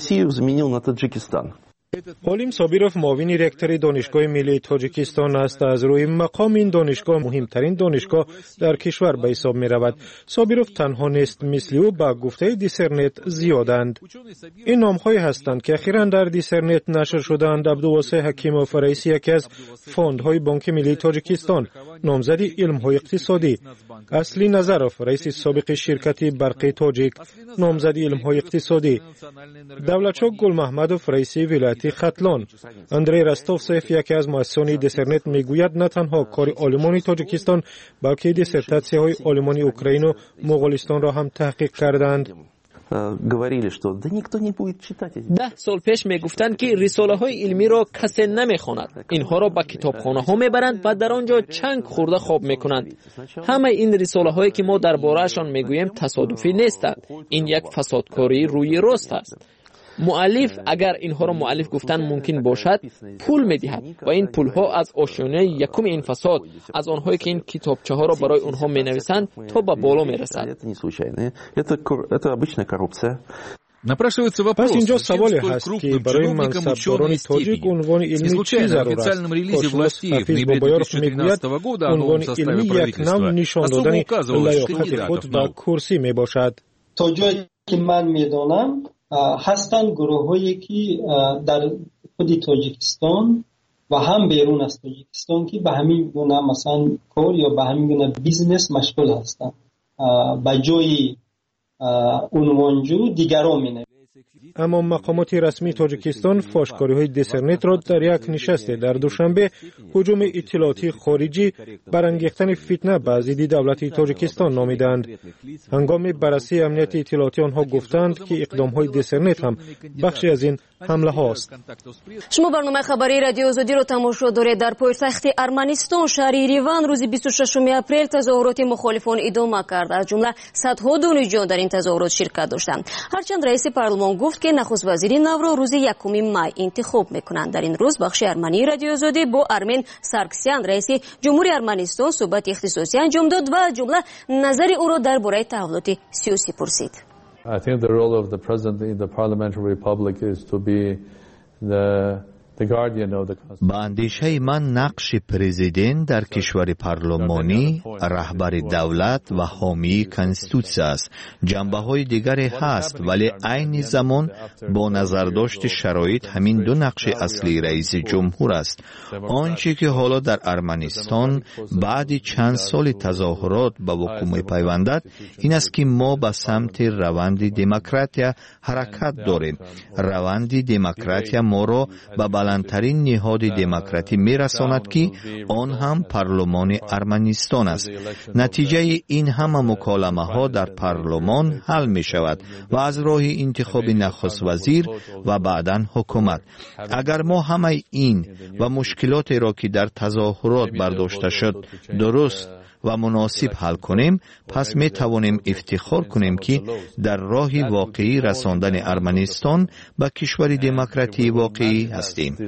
عالم صابیروف معاون رکتور دانشگاه ملی تاجیکستان است. از روی مقام این دانشگاه مهمترین دانشگاه در کشور به حساب می رود. صابیروف تنها نیست، مثل او با گفته دیسرنت زیادند. این نام‌هایی هستند که اخیراً در دیسرنت نشر شدند. عبدالواسع حکیموف رئیس یکی از فاندهای بانک ملی تاجیکستان، نامزد علم‌های اقتصادی، اصلی نظروف رئیس سابق شرکت برق تاجیک، نامزد علم‌های اقتصادی، دولتچوک گل محمدوف رئیس ولایت ختلان، اندری رستوفسف یکی از مؤسسان دیسرنت میگوید نه تنها کار عالمان تاجیکستان بلکه دیسرتاسی‌های عالمان اوکراین و مغولستان را هم تحقیق کردند. 10 سال پیش میگفتند که رساله های علمی را کسی نمیخواند. اینها را به کتابخانه ها میبرند و در آنجا چنگ خورده خواب میکنند. همه این رساله هایی که ما دربارهشان میگوییم تصادفی نیستند. این یک فسادکاری روی راست است. مؤلف اگر اینها را مؤلف گفتن ممکن باشد پول میدهد و این پول ها از آشیانه یکم این فساد از آنهایی که این کتابچه ها را برای آنها می نویسند تا به بالا می رسد. پس اینجا سوالی هست که برای منصبداران تاجیک عنوان علمی چی ضرور است؟ کارشناس حفیظ بابایارف میگوید عنوان علمی یک نوع نشان دادن لیاقت خود به کرسی می باشد. تا جایی که من میدانم هستند گروه هایی که در خود تاجیکستان و هم بیرون از تاجیکستان که به همین گونه مثلا کار یا به همین گونه بیزنس مشغول هستند. به جای عنوانجو دیگران می نویسند. اما مقامات رسمی تاجیکستان فاشکاری‌های دیسرنت را در یک نشست در دوشنبه هجوم اطلاعاتی خارجی برانگیختن فتنه به ضد دولت تاجیکستان نامیدند. هنگام بررسی امنیت اطلاعاتی آنها گفتند که اقدام‌های دیسرنت هم بخشی از این حمله هاست. شما برنامه خبری رادیو آزادی را تماشا دارید. در پایتخت ارمنستان شهر یریوان روز 26 اپریل تظاهرات مخالفان ادامه کرد. از جمله صدها دانشجو در این تظاهرات شرکت داشتند. هرچند رئیس پارلمان گفت که نخست وزیر نو را روز 1 می انتخاب میکنند. در این روز بخش ارمنی رادیو آزادی با ارمن سارکسیان رئیس جمهوری ارمنستان صحبت اختصاصی انجام داد و جمله نظر او را درباره تحولات سیاسی پرسید. I think the role of the president in the parliamentary republic is to be به اندیشه من نقش پرزیدنت در کشور پارلمانی رهبر دولت و حامی کنستیتوسیه است. جنبه‌های دیگری هست ولی عین زمان با نظر داشت شرایط همین دو نقش اصلی رئیس جمهور است. آنچه که حالا در ارمنستان بعد چند سال تظاهرات به وقوع می‌پیوندد این است که ما به سمت روند دموکراتیا حرکت داریم. روند دموکراتیا ما را به بلندترین نهاد دموکراتی میرساند که آن هم پارلمان ارمنستان است. نتیجه این همه مکالمه ها در پارلمان حل می شود و از راه انتخاب نخست وزیر و بعداً حکومت. اگر ما همه این و مشکلات را که در تظاهرات برداشته شد درست و مناسب حل کنیم پس می توانیم افتخار کنیم که در راه واقعی رساندن ارمنستان به کشور دموکراتی واقعی هستیم.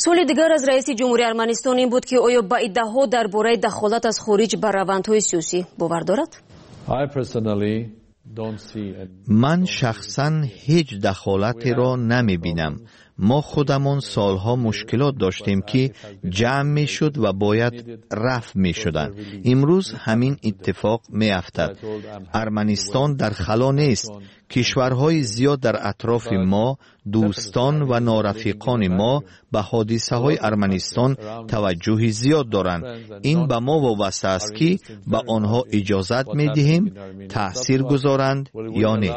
سوال دیگر از رئیس جمهوری ارمنستان این بود که آیا با ادعاها درباره دخالت از خارج بر روندهای سیاسی باور دارد؟ من شخصا هیچ دخالتی را نمی بینم. ما خودمون سالها مشکلات داشتیم که جمع می شد و باید رفع می شدن. امروز همین اتفاق می افتد. ارمنستان در خلا نیست. کشورهای زیاد در اطراف ما، دوستان و نارفیقان ما به حادثه های ارمنستان توجه زیاد دارند. این به ما وابسته است که به آنها اجازت می دهیم تأثیر گذارند یا نه.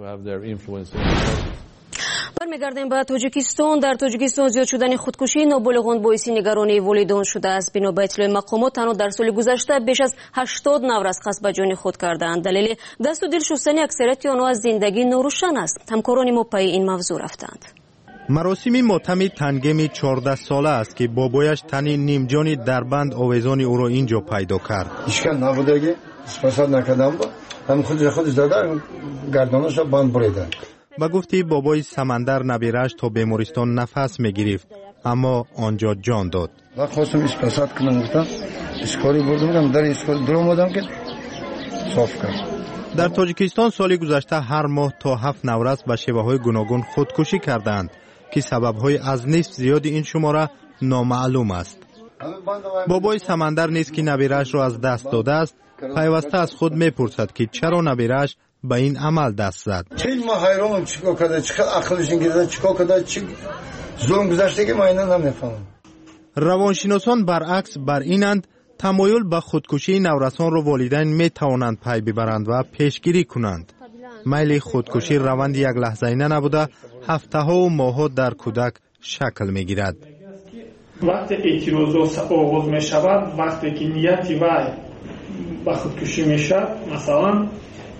برمیگردیم به تاجیکستان. در تاجیکستان زیاد شدن خودکشی نابالغان باعث نگرانی والدین شده است. بنا به اطلاع مقامات تنها در سال گذشته بیش از 80 نفر از قصد به جان خود کردند. دلیل دست و دل شستن اکثریت آنها از زندگی ناروشن است. همکاران ما پای این موضوع رفتند. مراسم ماتم تنگم 14 ساله است که بابایش تنی نیمجانی در بند آویزان او را اینجا پیدا کرد. اشکال نبوده، اسپاسات نکردم، هم خود زدن گردنش را بند بریدن. با گفته بابای سمندر نبیرش تا بیمارستان نفس می‌گرفت، اما آنجا جان داد. من خواستم اسپاسات کنم، گفتم اسکاری بردم، در اسکار درو اومدم که صاف کرد. در تاجیکستان سال گذشته هر ماه تا 7 نوروز به شیوه‌های گوناگون خودکشی کردند که سبب‌های از نصف زیاد این شماره نامعلوم است. بابای سمندر نیز که نبیرش را از دست داده است، پیوسته از خود می‌پرسد که چرا نبیرش به این عمل دست زد. ما حیرانم چیکار کرده، چقدر عقلشون گرفته، چیکار کرده، چی ظلم گذشته که ما اینا نمی‌فهمم. روانشناسان برعکس بر اینند تمایل به خودکشی نورسان را والدین می‌توانند پی ببرند و پیشگیری کنند. میل خودکشی روند یک لحظه‌ای نبوده، هفته‌ها و ماه‌ها در کودک شکل می‌گیرد. وقتی اعتراض آغاز می‌شود، وقتی که نیتی وای به خودکشی می‌شود، مثلا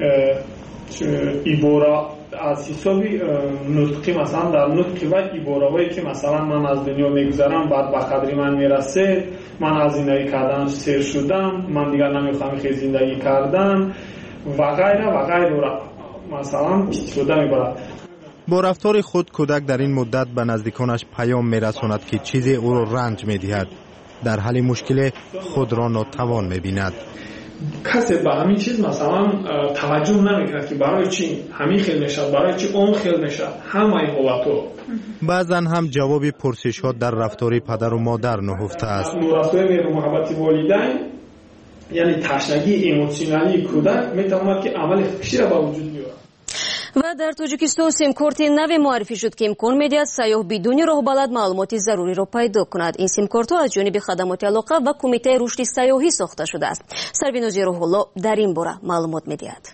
ایبورا از حسابی نطقی، مثلا در نطقی و ایبوراوایی که مثلا من از دنیا میگذرم، بعد به قدری من میرسه، من از زندگی کردن سیر شدم، من دیگر نمیخوام خیلی زندگی کردن و غیره و غیره، مثلا شده میبرد. با رفتار خود کودک در این مدت به نزدیکانش پیام میرساند که چیزی او را رنج میدهد. در حل مشکل خود را ناتوان میبیند. کسی به همین چیز مثلا توجه نمیکنه که برای چی همین خیل میشد، برای چی اون خیل میشد، همه این حالتو. بعضا هم جواب پرسش ها در رفتار پدر و مادر نهفته است. رفتار مهر و محبت والدین یعنی تشنگی ایموشنالی کودک میتواند که عمل فحشی را به وجود بیاورد. و در تاجیکستان سیم کارت نوی معرفی شد که امکان میدهد سیاح بدون راه بلد معلومات ضروری را پیدا کند. این سیم کارت از جانب خدمات علاقه و کمیته رشد سیاحی ساخته شده است. سروینوز روح‌الله در این باره معلومات میدهد.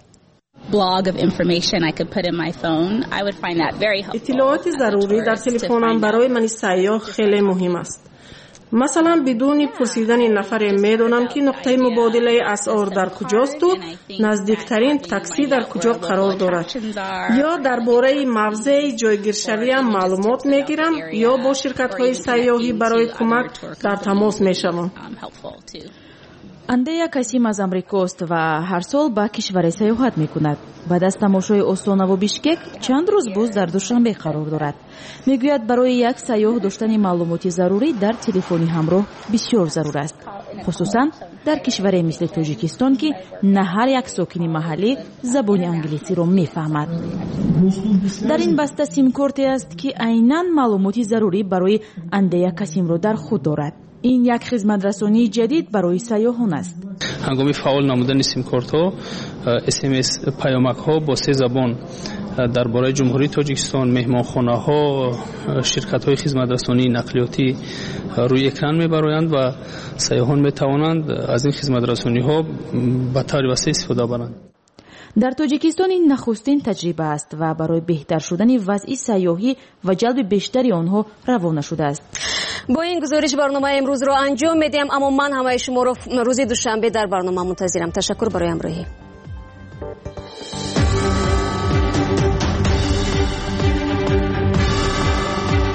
اطلاعات ضروری در تلفنم برای من سیاح خیلی مهم است. مثلا بدون پرسیدن نفر میدونم که نقطه مبادله اسعار در کجاست و نزدیکترین تاکسی در کجا قرار دارد، یا درباره موضع جایگیرشوی معلومات میگیرم یا با شرکت‌های سیاحی برای کمک در تماس میشوم. андея касим аз амрикост ва ҳар сол ба кишваре саёҳат мекунад. баъд аз тамошои остонову бишкек чанд рӯз боз дар душанбе қарор дорад. мегӯяд барои як саёҳ доштани маълумоти зарурӣ дар телефони ҳамроҳ бисёр зарур аст, хусусан дар кишваре мисли тоҷикистон ки на ҳар як сокини маҳаллӣ забони англисиро мефаҳмад. дар ин баста симкорте аст ки айнан маълумоти зарурӣ барои андея касимро дар худ дорад. این یک خدمترسانی جدید برای سیاحان است. هنگام فعال نمودن سیمکارت‌ها، SMS پیامک‌ها با 3 زبان درباره جمهوری تاجیکستان، مهمانخانه‌ها، شرکت‌های خدمترسانی نقلیاتی روی اکران می‌برویند و سیاحان می‌توانند از این خدمترسانی‌ها به طور وسیع استفاده برند. در تاجیکستان این نخستین تجربه است و برای بهتر شدن وضع سیاحی و جلب بیشتری آنها روانه شده است. با این گزارش برنامه امروز را انجام میدیم، اما من همه شما را روز دوشنبه در برنامه منتظرم. تشکر برای همراهی.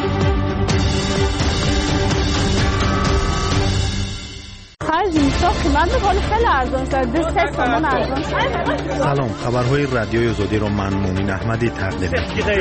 خرج ساخت قند بالا خیلی ارزان شد. 3 تومان ارزان شد. سلام، خبرهای رادیوی آزادی رو من مؤمن احمدی تقدیم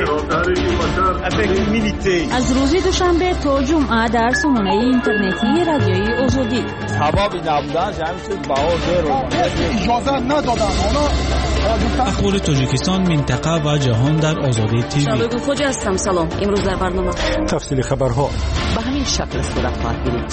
می‌کنم. از روز دوشنبه تا جمعه در سامانه اینترنتی رادیوی آزادی. ثوابی نبودن همین باور اجازه ندادن. اخبار تاجیکستان، منطقه و جهان در آزادی تیوی. شبکه خوج هستم. سلام. امروز در برنامه تفصیل خبرها به همین شکل صورت خواهد گرفت.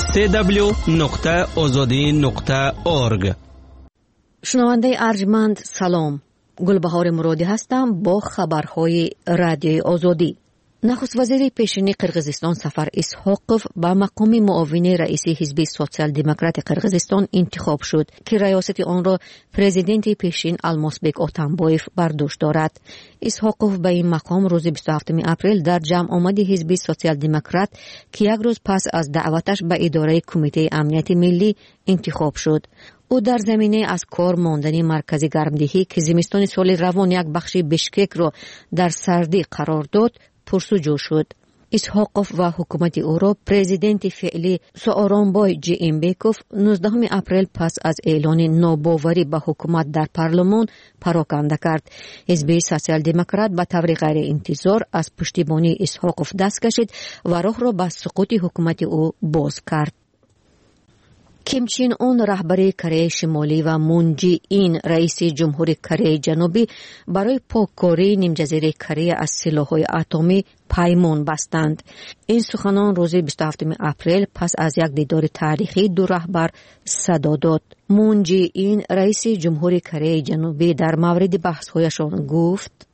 www.azadi.org. شنونده ارجمند سلام. گلبهار مرادی هستم با خبرهای رادیوی آزادی. نخست وزیر پیشین قرقیزستان سفر اسحاقوف به مقام معاون رئیس حزب سوسیال دموکرات قرقیزستان انتخاب شد که ریاست آن را پرزیدنت پیشین الماسبک اتنبایف بر دوش دارد. اسحاقوف به این مقام روز 27 اپریل در جمع آمد حزب سوسیال دموکرات که یک روز پس از دعوتش به اداره کمیته امنیت ملی انتخاب شد. او در زمینه از کار ماندن مرکز گرمدهی که زمستان سال روان یک بخش بشکک را در سردی قرار داد پرسجو شد. اسحاقوف و حکومت او را پرزیدنت فعلی سوارونبای جیمبکوف 19 اپریل پس از اعلان ناباوری به حکومت در پارلمان پراکنده کرد. حزب سوسیال دموکرات به طور غیر انتظار از پشتیبانی اسحاقوف دست کشید و راه را به سقوط حکومت او باز کرد. کیم چین اون رهبر کره شمالی و مون جی این رئیس جمهور کره جنوبی برای پاککاری نیمجزیره کره از سلاح‌های اتمی پیمان بستند. این سخنان روز 27 اپریل پس از یک دیدار تاریخی دو رهبر صدا داد. مون جی این رئیس جمهور کره جنوبی در مورد بحث‌هایشان گفت: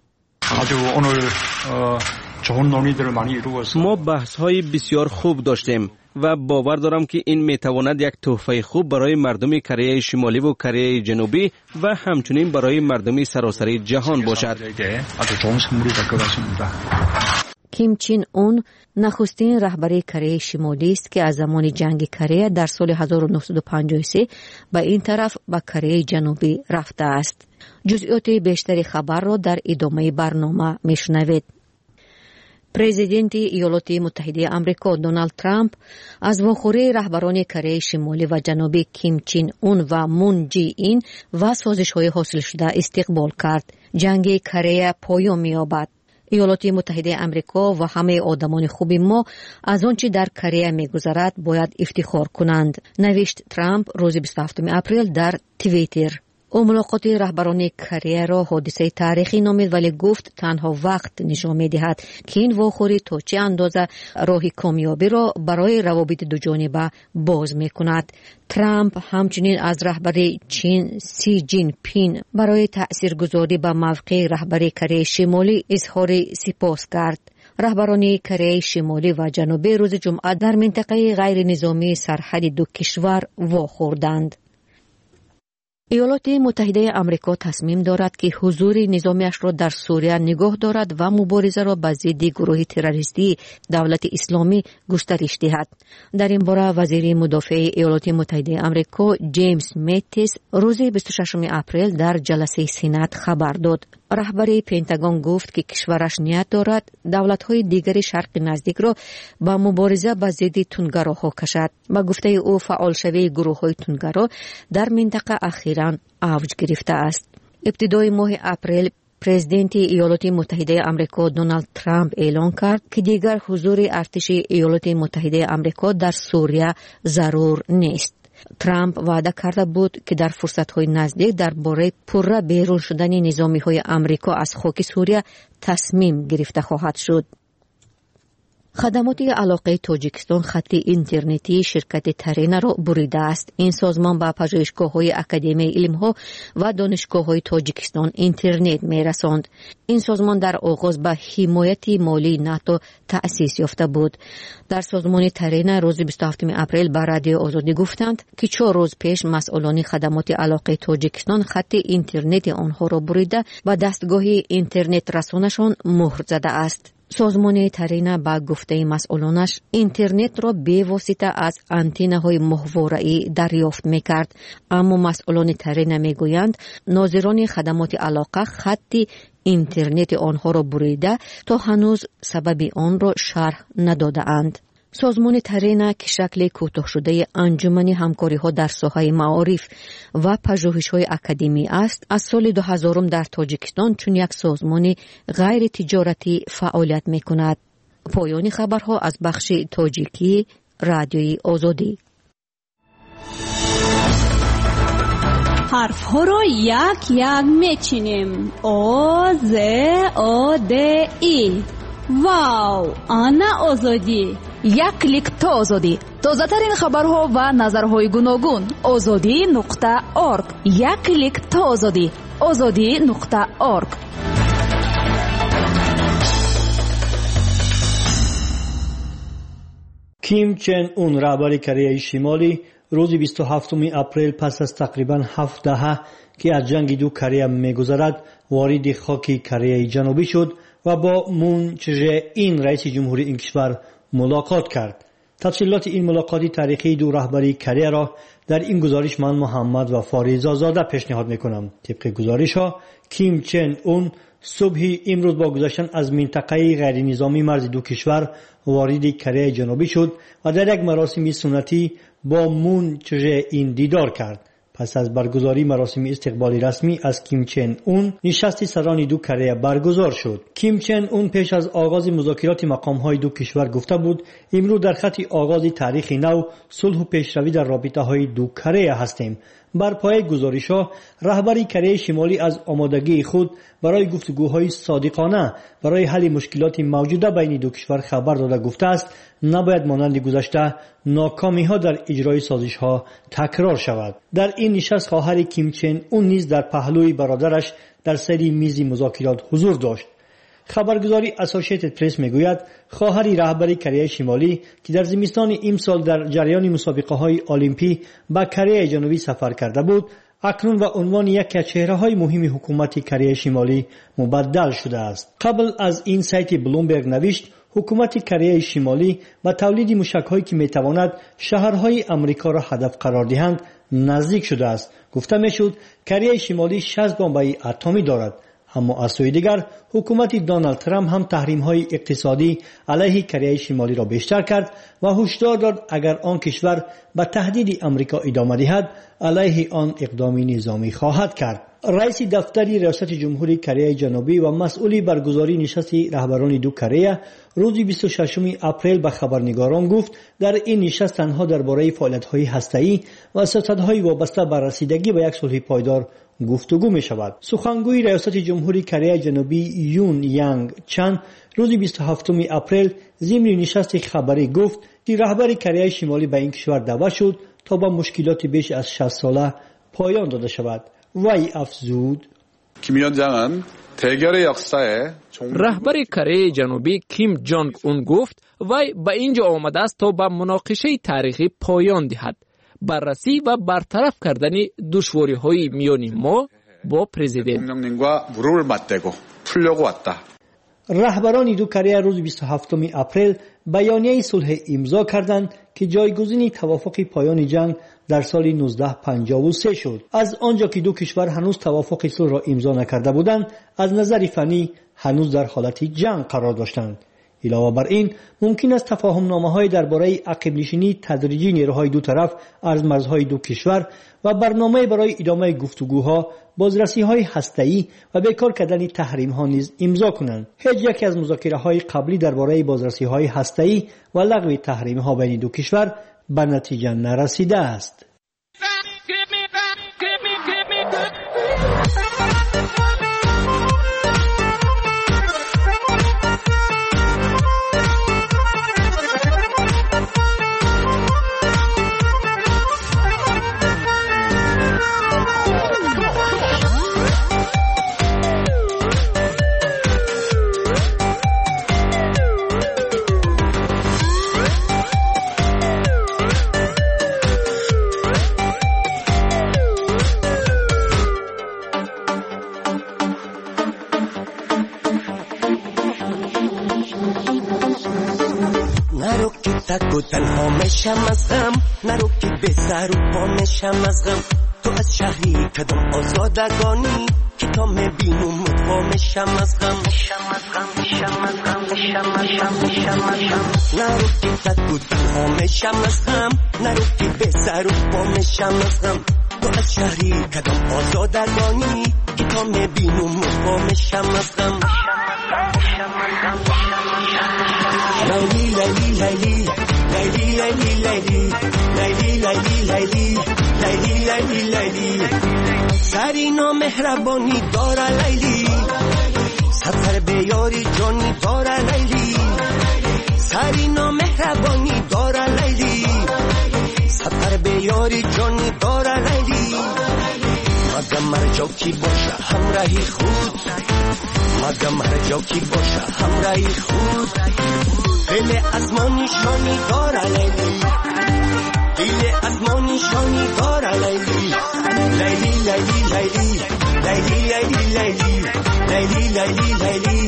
ما بحث‌های بسیار خوب داشتیم و باور دارم که این میتواند یک تحفه خوب برای مردم کره شمالی و کره جنوبی و همچنین برای مردم سراسر جهان باشد. کیم چین اون نخستین رهبر کره شمالی است که از زمان جنگ کره در سال 1953 به این طرف به کره جنوبی رفته است. جزئیات بیشتر خبر را در ادامه برنامه میشنوید. پرزیدنت ایالات متحده آمریکا دونالد ترامپ از واخوری رهبران کره شمالی و جنوبی کیم چین اون و مون جی این و سازش‌های حاصل شده استقبال کرد. جنگ کره پایان می‌یابد. ایالات متحده آمریکا و همه آدمان خوب ما از آنچه در کره می‌گذرد باید افتخار کنند، نوشت ترامپ روز 27 اپریل در توییتر. او ملاقات رهبران کره را حادثه تاریخی نامید ولی گفت تنها وقت نشان می‌دهد که این واخوری تا چه اندازه راه کامیابی را برای روابط دو جانبه باز می‌کند. ترامپ همچنین از رهبر چین سی جین پین برای تأثیرگذاری به موقع رهبر کره شمالی اظهار سپاس کرد. رهبران کره شمالی و جنوبی روز جمعه در منطقه غیر نظامی سرحد دو کشور واخوردند. ایالات متحده آمریکا تصمیم دارد که حضور نظامیش را در سوریه نگاه دارد و مبارزه را به ضد گروه تروریستی دولت اسلامی گسترش دهد. در این باره وزیر مدافع ایالات متحده آمریکا جیمز ماتیس روز 26 اپریل در جلسه سنا خبر داد. رهبر پنتاگون گفت که کشورش نیت دارد دولت‌های دیگر شرق نزدیک را با مبارزه با ضد تندگراها کشد. با گفته او فعالشوی گروه‌های تندگرا در منطقه اخیراً اوج گرفته است. ابتدای ماه اپریل پرزیدنت ایالات متحده آمریکا دونالد ترامپ اعلان کرد که دیگر حضور ارتش ایالات متحده آمریکا در سوریه ضرور نیست. ترامپ وعده کرده بود که در فرصت‌های نزدیک درباره پرره بیرون شدن نظامی‌های آمریکا از خاک سوریه تصمیم گرفته خواهد شد. خدمات علاقه تاجیکستان خط اینترنتی شرکت ترینا را بریده است. این سازمان به پژوهشگاه‌های اکادمی علم‌ها و دانشگاه‌های تاجیکستان اینترنت می‌رساند. این سازمان در آغاز به حمایت مالی ناتو تأسیس یافته بود. در سازمان ترینا روز 27 اپریل به رادیو آزادی گفتند که 4 روز پیش مسئولان خدمات علاقه تاجیکستان خط اینترنت آنها را بریده و دستگاه اینترنت رسانشان مهر زده است. سازمان ترینا با گفته مسئولانش اینترنت را به واسطه از آنتن‌های ماهواره‌ای دریافت می‌کرد، اما مسئولان ترینا می‌گویند ناظران خدمات علاقه خط اینترنت آنها را بریده تا هنوز سبب آن را شرح نداده‌اند. سازمان ترین که شکل کوتاه شده انجمن همکاری‌ها در ساحه معارف و پژوهش‌های اکادمی است، از سال 2000 در تاجیکستان چون یک سازمان غیر تجارتی فعالیت می‌کند. پایان خبرها از بخش تاجیکی رادیوی آزادی. حرف ها رو یک یک میچینیم. آ ز آ د ای. واو، آنا آزادی. یک کلیک تا آزادی. تازه ترین خبرها و نظرهای گوناگون. azadi.org. یک کلیک تا آزادی. azadi.org. کیم چن اون رهبر کره شمالی روز 27 اپریل پس از تقریبا 7 دهه که از جنگ دو کره می‌گذرد وارد خاک کره جنوبی شد و با مون چه این رئیس جمهوری این کشور ملاقات کرد. تفصیلات این ملاقات تاریخی دو رهبری کره را در این گزارش من محمد و فاریزا زاده پیشنهاد میکنم. طبق گزارش ها کیم چن اون صبح امروز با گذشتن از منطقه غیر نظامی مرز دو کشور وارد کره جنوبی شد و در یک مراسم سنتی با مون چه این دیدار کرد. پس از برگزاری مراسم استقبالی رسمی از کیم چن اون، نشست سران دو کره برگزار شد. کیم چن اون پیش از آغاز مذاکرات مقام‌های دو کشور گفته بود امروز در خط آغاز تاریخ نو، صلح و پیشروی در رابطه‌های دو کره هستیم. بر پایه گزارش‌ها رهبری کره شمالی از آمادگی خود برای گفتگوهای صادقانه برای حل مشکلات موجوده بین دو کشور خبر داده گفته است نباید مانند گذشته ناکامی‌ها در اجرای سازش‌ها تکرار شود. در این نشست خواهر کیم چن اون نیز در پهلوی برادرش در سر میز مذاکرات حضور داشت. خبرگزاری اسوسییتد پرس میگوید خواهر رهبر کره شمالی که در زمستان امسال در جریان مسابقه‌های المپی به کره جنوبی سفر کرده بود، اکنون و عنوان یکی از چهره‌های مهم حکومت کره شمالی مبدل شده است. قبل از این سایت بلومبرگ نوشت حکومت کره شمالی با تولید موشک‌هایی که می‌تواند شهرهای آمریکا را هدف قرار دهند نزدیک شده است. گفته می‌شد کره شمالی 60 بمب اتمی دارد. اما از سوی دیگر حکومت دونالد ترامپ هم تحریم‌های اقتصادی علیه کره شمالی را بیشتر کرد و هشدار داد اگر آن کشور به تهدید آمریکا ادامه دهد علیه آن اقدام نظامی خواهد کرد. رئیس دفتر ریاست جمهوری کره جنوبی و مسئولی برگزاری نشست رهبران دو کره روز 26 اپریل به خبرنگاران گفت در این نشست تنها درباره فعالیت‌های هسته‌ای و سیاست‌های وابسته به رسیدگی به یک صلح پایدار گفتگو می شود. سخنگوی ریاست جمهوری کره جنوبی یون یانگ چن روز 27 اپریل ضمن نشست خبری گفت که رهبر کره شمالی به این کشور دعوت شد تا با مشکلات بیش از 60 ساله پایان داده شود. وی افزود رهبر کره جنوبی کیم جونگ اون گفت وی به اینجا آمده است تا به مناقشه تاریخی پایان دهد، بررسی و برطرف کردن دشواری‌های میان ما با پرزیدنت. رهبران دو کره روز 27 اپریل بیانیه صلح امضا کردند که جایگزین توافق پایان جنگ در سال 1953 شد. از آنجا که دو کشور هنوز توافق صلح را امضا نکرده بودند، از نظر فنی هنوز در حالت جنگ قرار داشتند. علاوه بر این ممکن است تفاهم‌نامه‌های درباره عقب نشینی تدریجی نیروهای دو طرف از مرزهای دو کشور و برنامه برای ادامه گفتگوها، بازرسی‌های هسته‌ای و بیکار کردن تحریم‌ها نیز امضا کنند. هیچ یک از مذاکره‌های قبلی درباره بازرسی‌های هسته‌ای و لغو تحریم‌ها بین دو کشور به نتیجه نرسیده است. تنها میشم از غم، نرو که به سر و پا میشم از غم. تو از شهری کدام آزادگانی که تا میبینم مدوا میشم از غم. نرو که زد بود همشم از هم نرو که به سر و پامشم از هم تو از شهری کدام آزادگانی که تا میبینم مقامشم از هم لیلی لیلی لیلی لیلی لیلی لیلی لیلی لیلی لیلی لیلی لیلی سری نامهربانی داره لیلی سفر بیاری جانی داره لیلی سری نامهربانی داره لیلی سفر بیاری جانی داره لیلی مگم هر جا کی باشه همراهی خود مگم هر جا کی باشه همراهی خود دل از ما نشانی داره لیلی دل از ما نشانی داره لیلی لیلی لیلی لیلی لیلی لیلی لیلی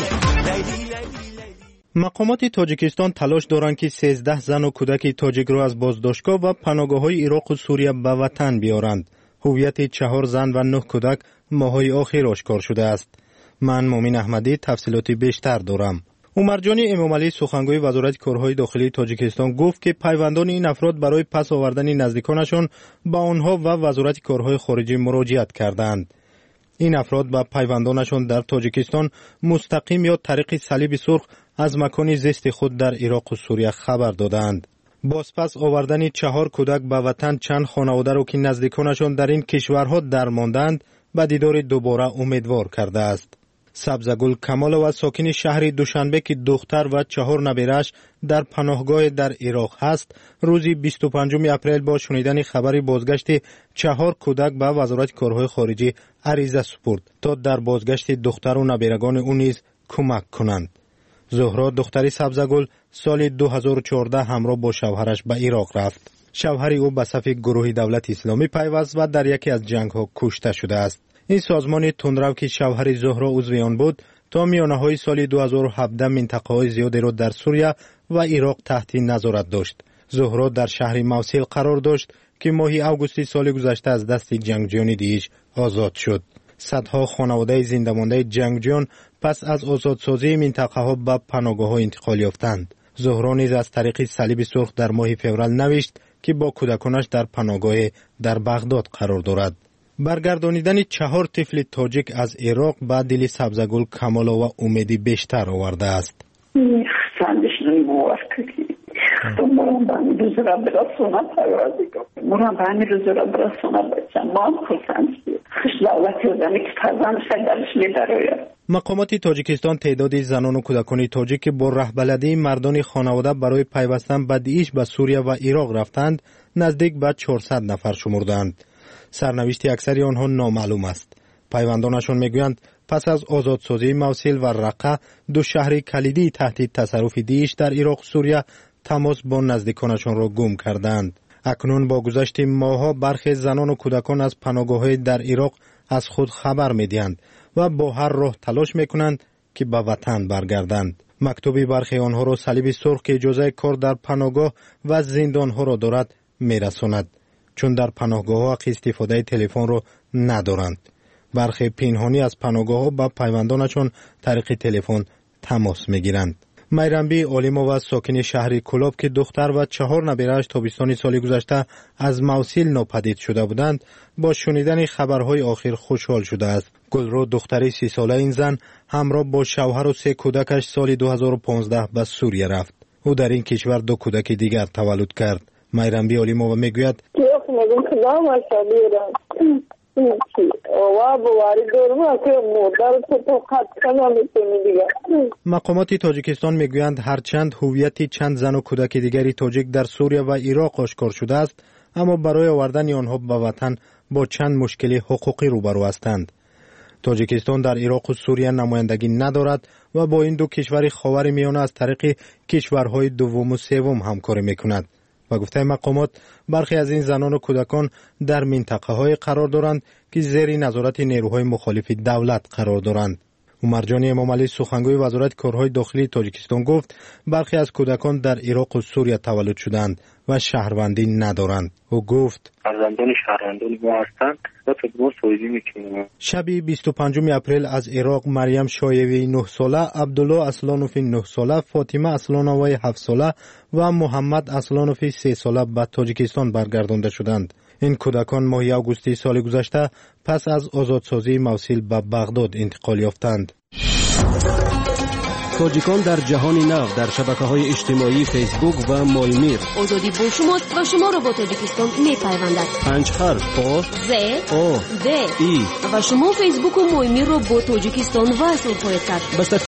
مقامات تاجیکستان تلاش دارند که 13 زن و کودک تاجیک را از بازداشتگاه و پناهگاه‌های عراق و سوریه به وطن بیارند. هویت 4 زن و 9 کودک ماه‌های آخر آشکار شده است. من مومن احمدی تفصیلات بیشتر دارم. عمرجانی امامعلی سخنگوی وزارت کارهای داخلی تاجیکستان گفت که پیوندان این افراد برای پس آوردن نزدیکانشان با آنها و وزارت کارهای خارجه مراجعت کردند. این افراد با پیوندانشان در تاجیکستان مستقیم یا طریق صلیب سرخ از مکان زیست خود در عراق و سوریه خبر دادند. بازپس آوردن 4 کودک به وطن چند خانواده را که نزدیکانشان در این کشورها درماندند به دیدار دوباره امیدوار کرده است. سبزگل کمالова ساکن شهر دوشنبه که دختر و 4 نبیرش در پناهگاه در عراق هست، روز 25 اپریل با شنیدن خبر بازگشت 4 کودک به وزارت کارهای خارجه عریضه سپرد تا در بازگشت دختر و نبیرگان او نیز کمک کنند. زهرا دختری سبزگل سال 2014 همراه با شوهرش به عراق رفت. شوهر او به صف گروه دولت اسلامی پیوست و در یکی از جنگ‌ها کشته شده است. این سازمان تندرو که شوهر زهرا عضو آن بود تا میانه‌های سال 2017 منطقه‌های زیادی را در سوریه و عراق تحت نظارت داشت. زهرا در شهر موصل قرار داشت که ماه آگوست سال گذشته از دست جنگجویان داعش آزاد شد. صدها خانواده زنده مانده جنگجویان پس از آزادسازی منطقه‌ها به پناهگاه‌ها انتقال یافتند. زهرا نیز از طریق صلیب سرخ در ماه فوریه نوشت که با کودکانش در پناهگاه در بغداد قرار دارد. برگردانیدن 4 طفل تاجیک از عراق به دل سبزگل کمالova امیدی بیشتر آورده است. مقامات تاجیکستان تعداد زنان و کودکان تاجیک که با رهبلدی مردان خانواده برای پیوستن به داعش به سوریه و عراق رفتند نزدیک به 400 نفر شمردند. سرنوشت اکثری آنها نامعلوم است. پیوندانشان میگویند پس از آزادسازی موصل و رقه، 2 شهر کلیدی تحت تصرف داعش در عراق و سوریه، تماس با نزدیکانشان را گم کردند. اکنون با گذشت ماه‌ها برخی زنان و کودکان از پناهگاه‌های در عراق از خود خبر می‌دهند و با هر راه تلاش می‌کنند که به وطن برگردند. مکتوبی برخی آنها را صلیب سرخ که اجازه کار در پناهگاه و زندان‌ها را دارد می‌رساند، چون در پناهگاه‌ها حق استفاده تلفن را ندارند. برخی پنهانی از پناهگاه‌ها با پیوندانشان طریق تلفن تماس می‌گیرند. میرنبی علیمova ساکن شهر کلاب که دختر و 4 نبیره‌اش تابستان سال گذشته از موصل ناپدید شده بودند، با شنیدن خبرهای آخر خوشحال شده است. گلرو دختری 30 ساله این زن همراه با شوهر و 3 کودکش سال 2015 به سوریه رفت. او در این کشور 2 کودک دیگر تولد کرد. میرنبی علیمova میگوید مقامات تاجیکستان میگویند هرچند هویت چند زن و کودک دیگری تاجیک در سوریه و عراق آشکار شده است، اما برای آوردن آنها به وطن با چند مشکل حقوقی روبرو هستند. تاجیکستان در عراق و سوریه نمایندگی ندارد و با این 2 کشور خاورمیانه از طریق کشورهای دوم و سوم همکاری میکند. با گفته مقامات برخی از این زنان و کودکان در منطقه‌های قرار دارند که زیر نظارت نیروهای مخالف دولت قرار دارند. عمرجانی امامعلی سخنگوی وزارت کارهای داخلی تاجیکستان گفت برخی از کودکان در عراق و سوریه تولد شدند و شهروندی ندارند. او گفت فرزندان شهروندان ما هستند و تدبیر سایدی میکنیم. شب 25 اپریل از عراق مریم شایوی 9 ساله، عبدالله اصلانوفی 9 ساله، فاطمه اصلانوی 7 ساله و محمد اصلانوفی 3 ساله به تاجیکستان برگردانده شدند. این کودکان ماه آگوست سال گذشته پس از آزادسازی موصل به بغداد انتقال یافتند. تاجیکان در جهان نو در شبکه‌های اجتماعی فیسبوک و مایمیر. آزادی با شماست و شما را با تاجیکستان می‌پیوندد. 5 حرف آ ز آ د ای و شما فیسبوک و مایمیر را با تاجیکستان وصل خواهید کرد.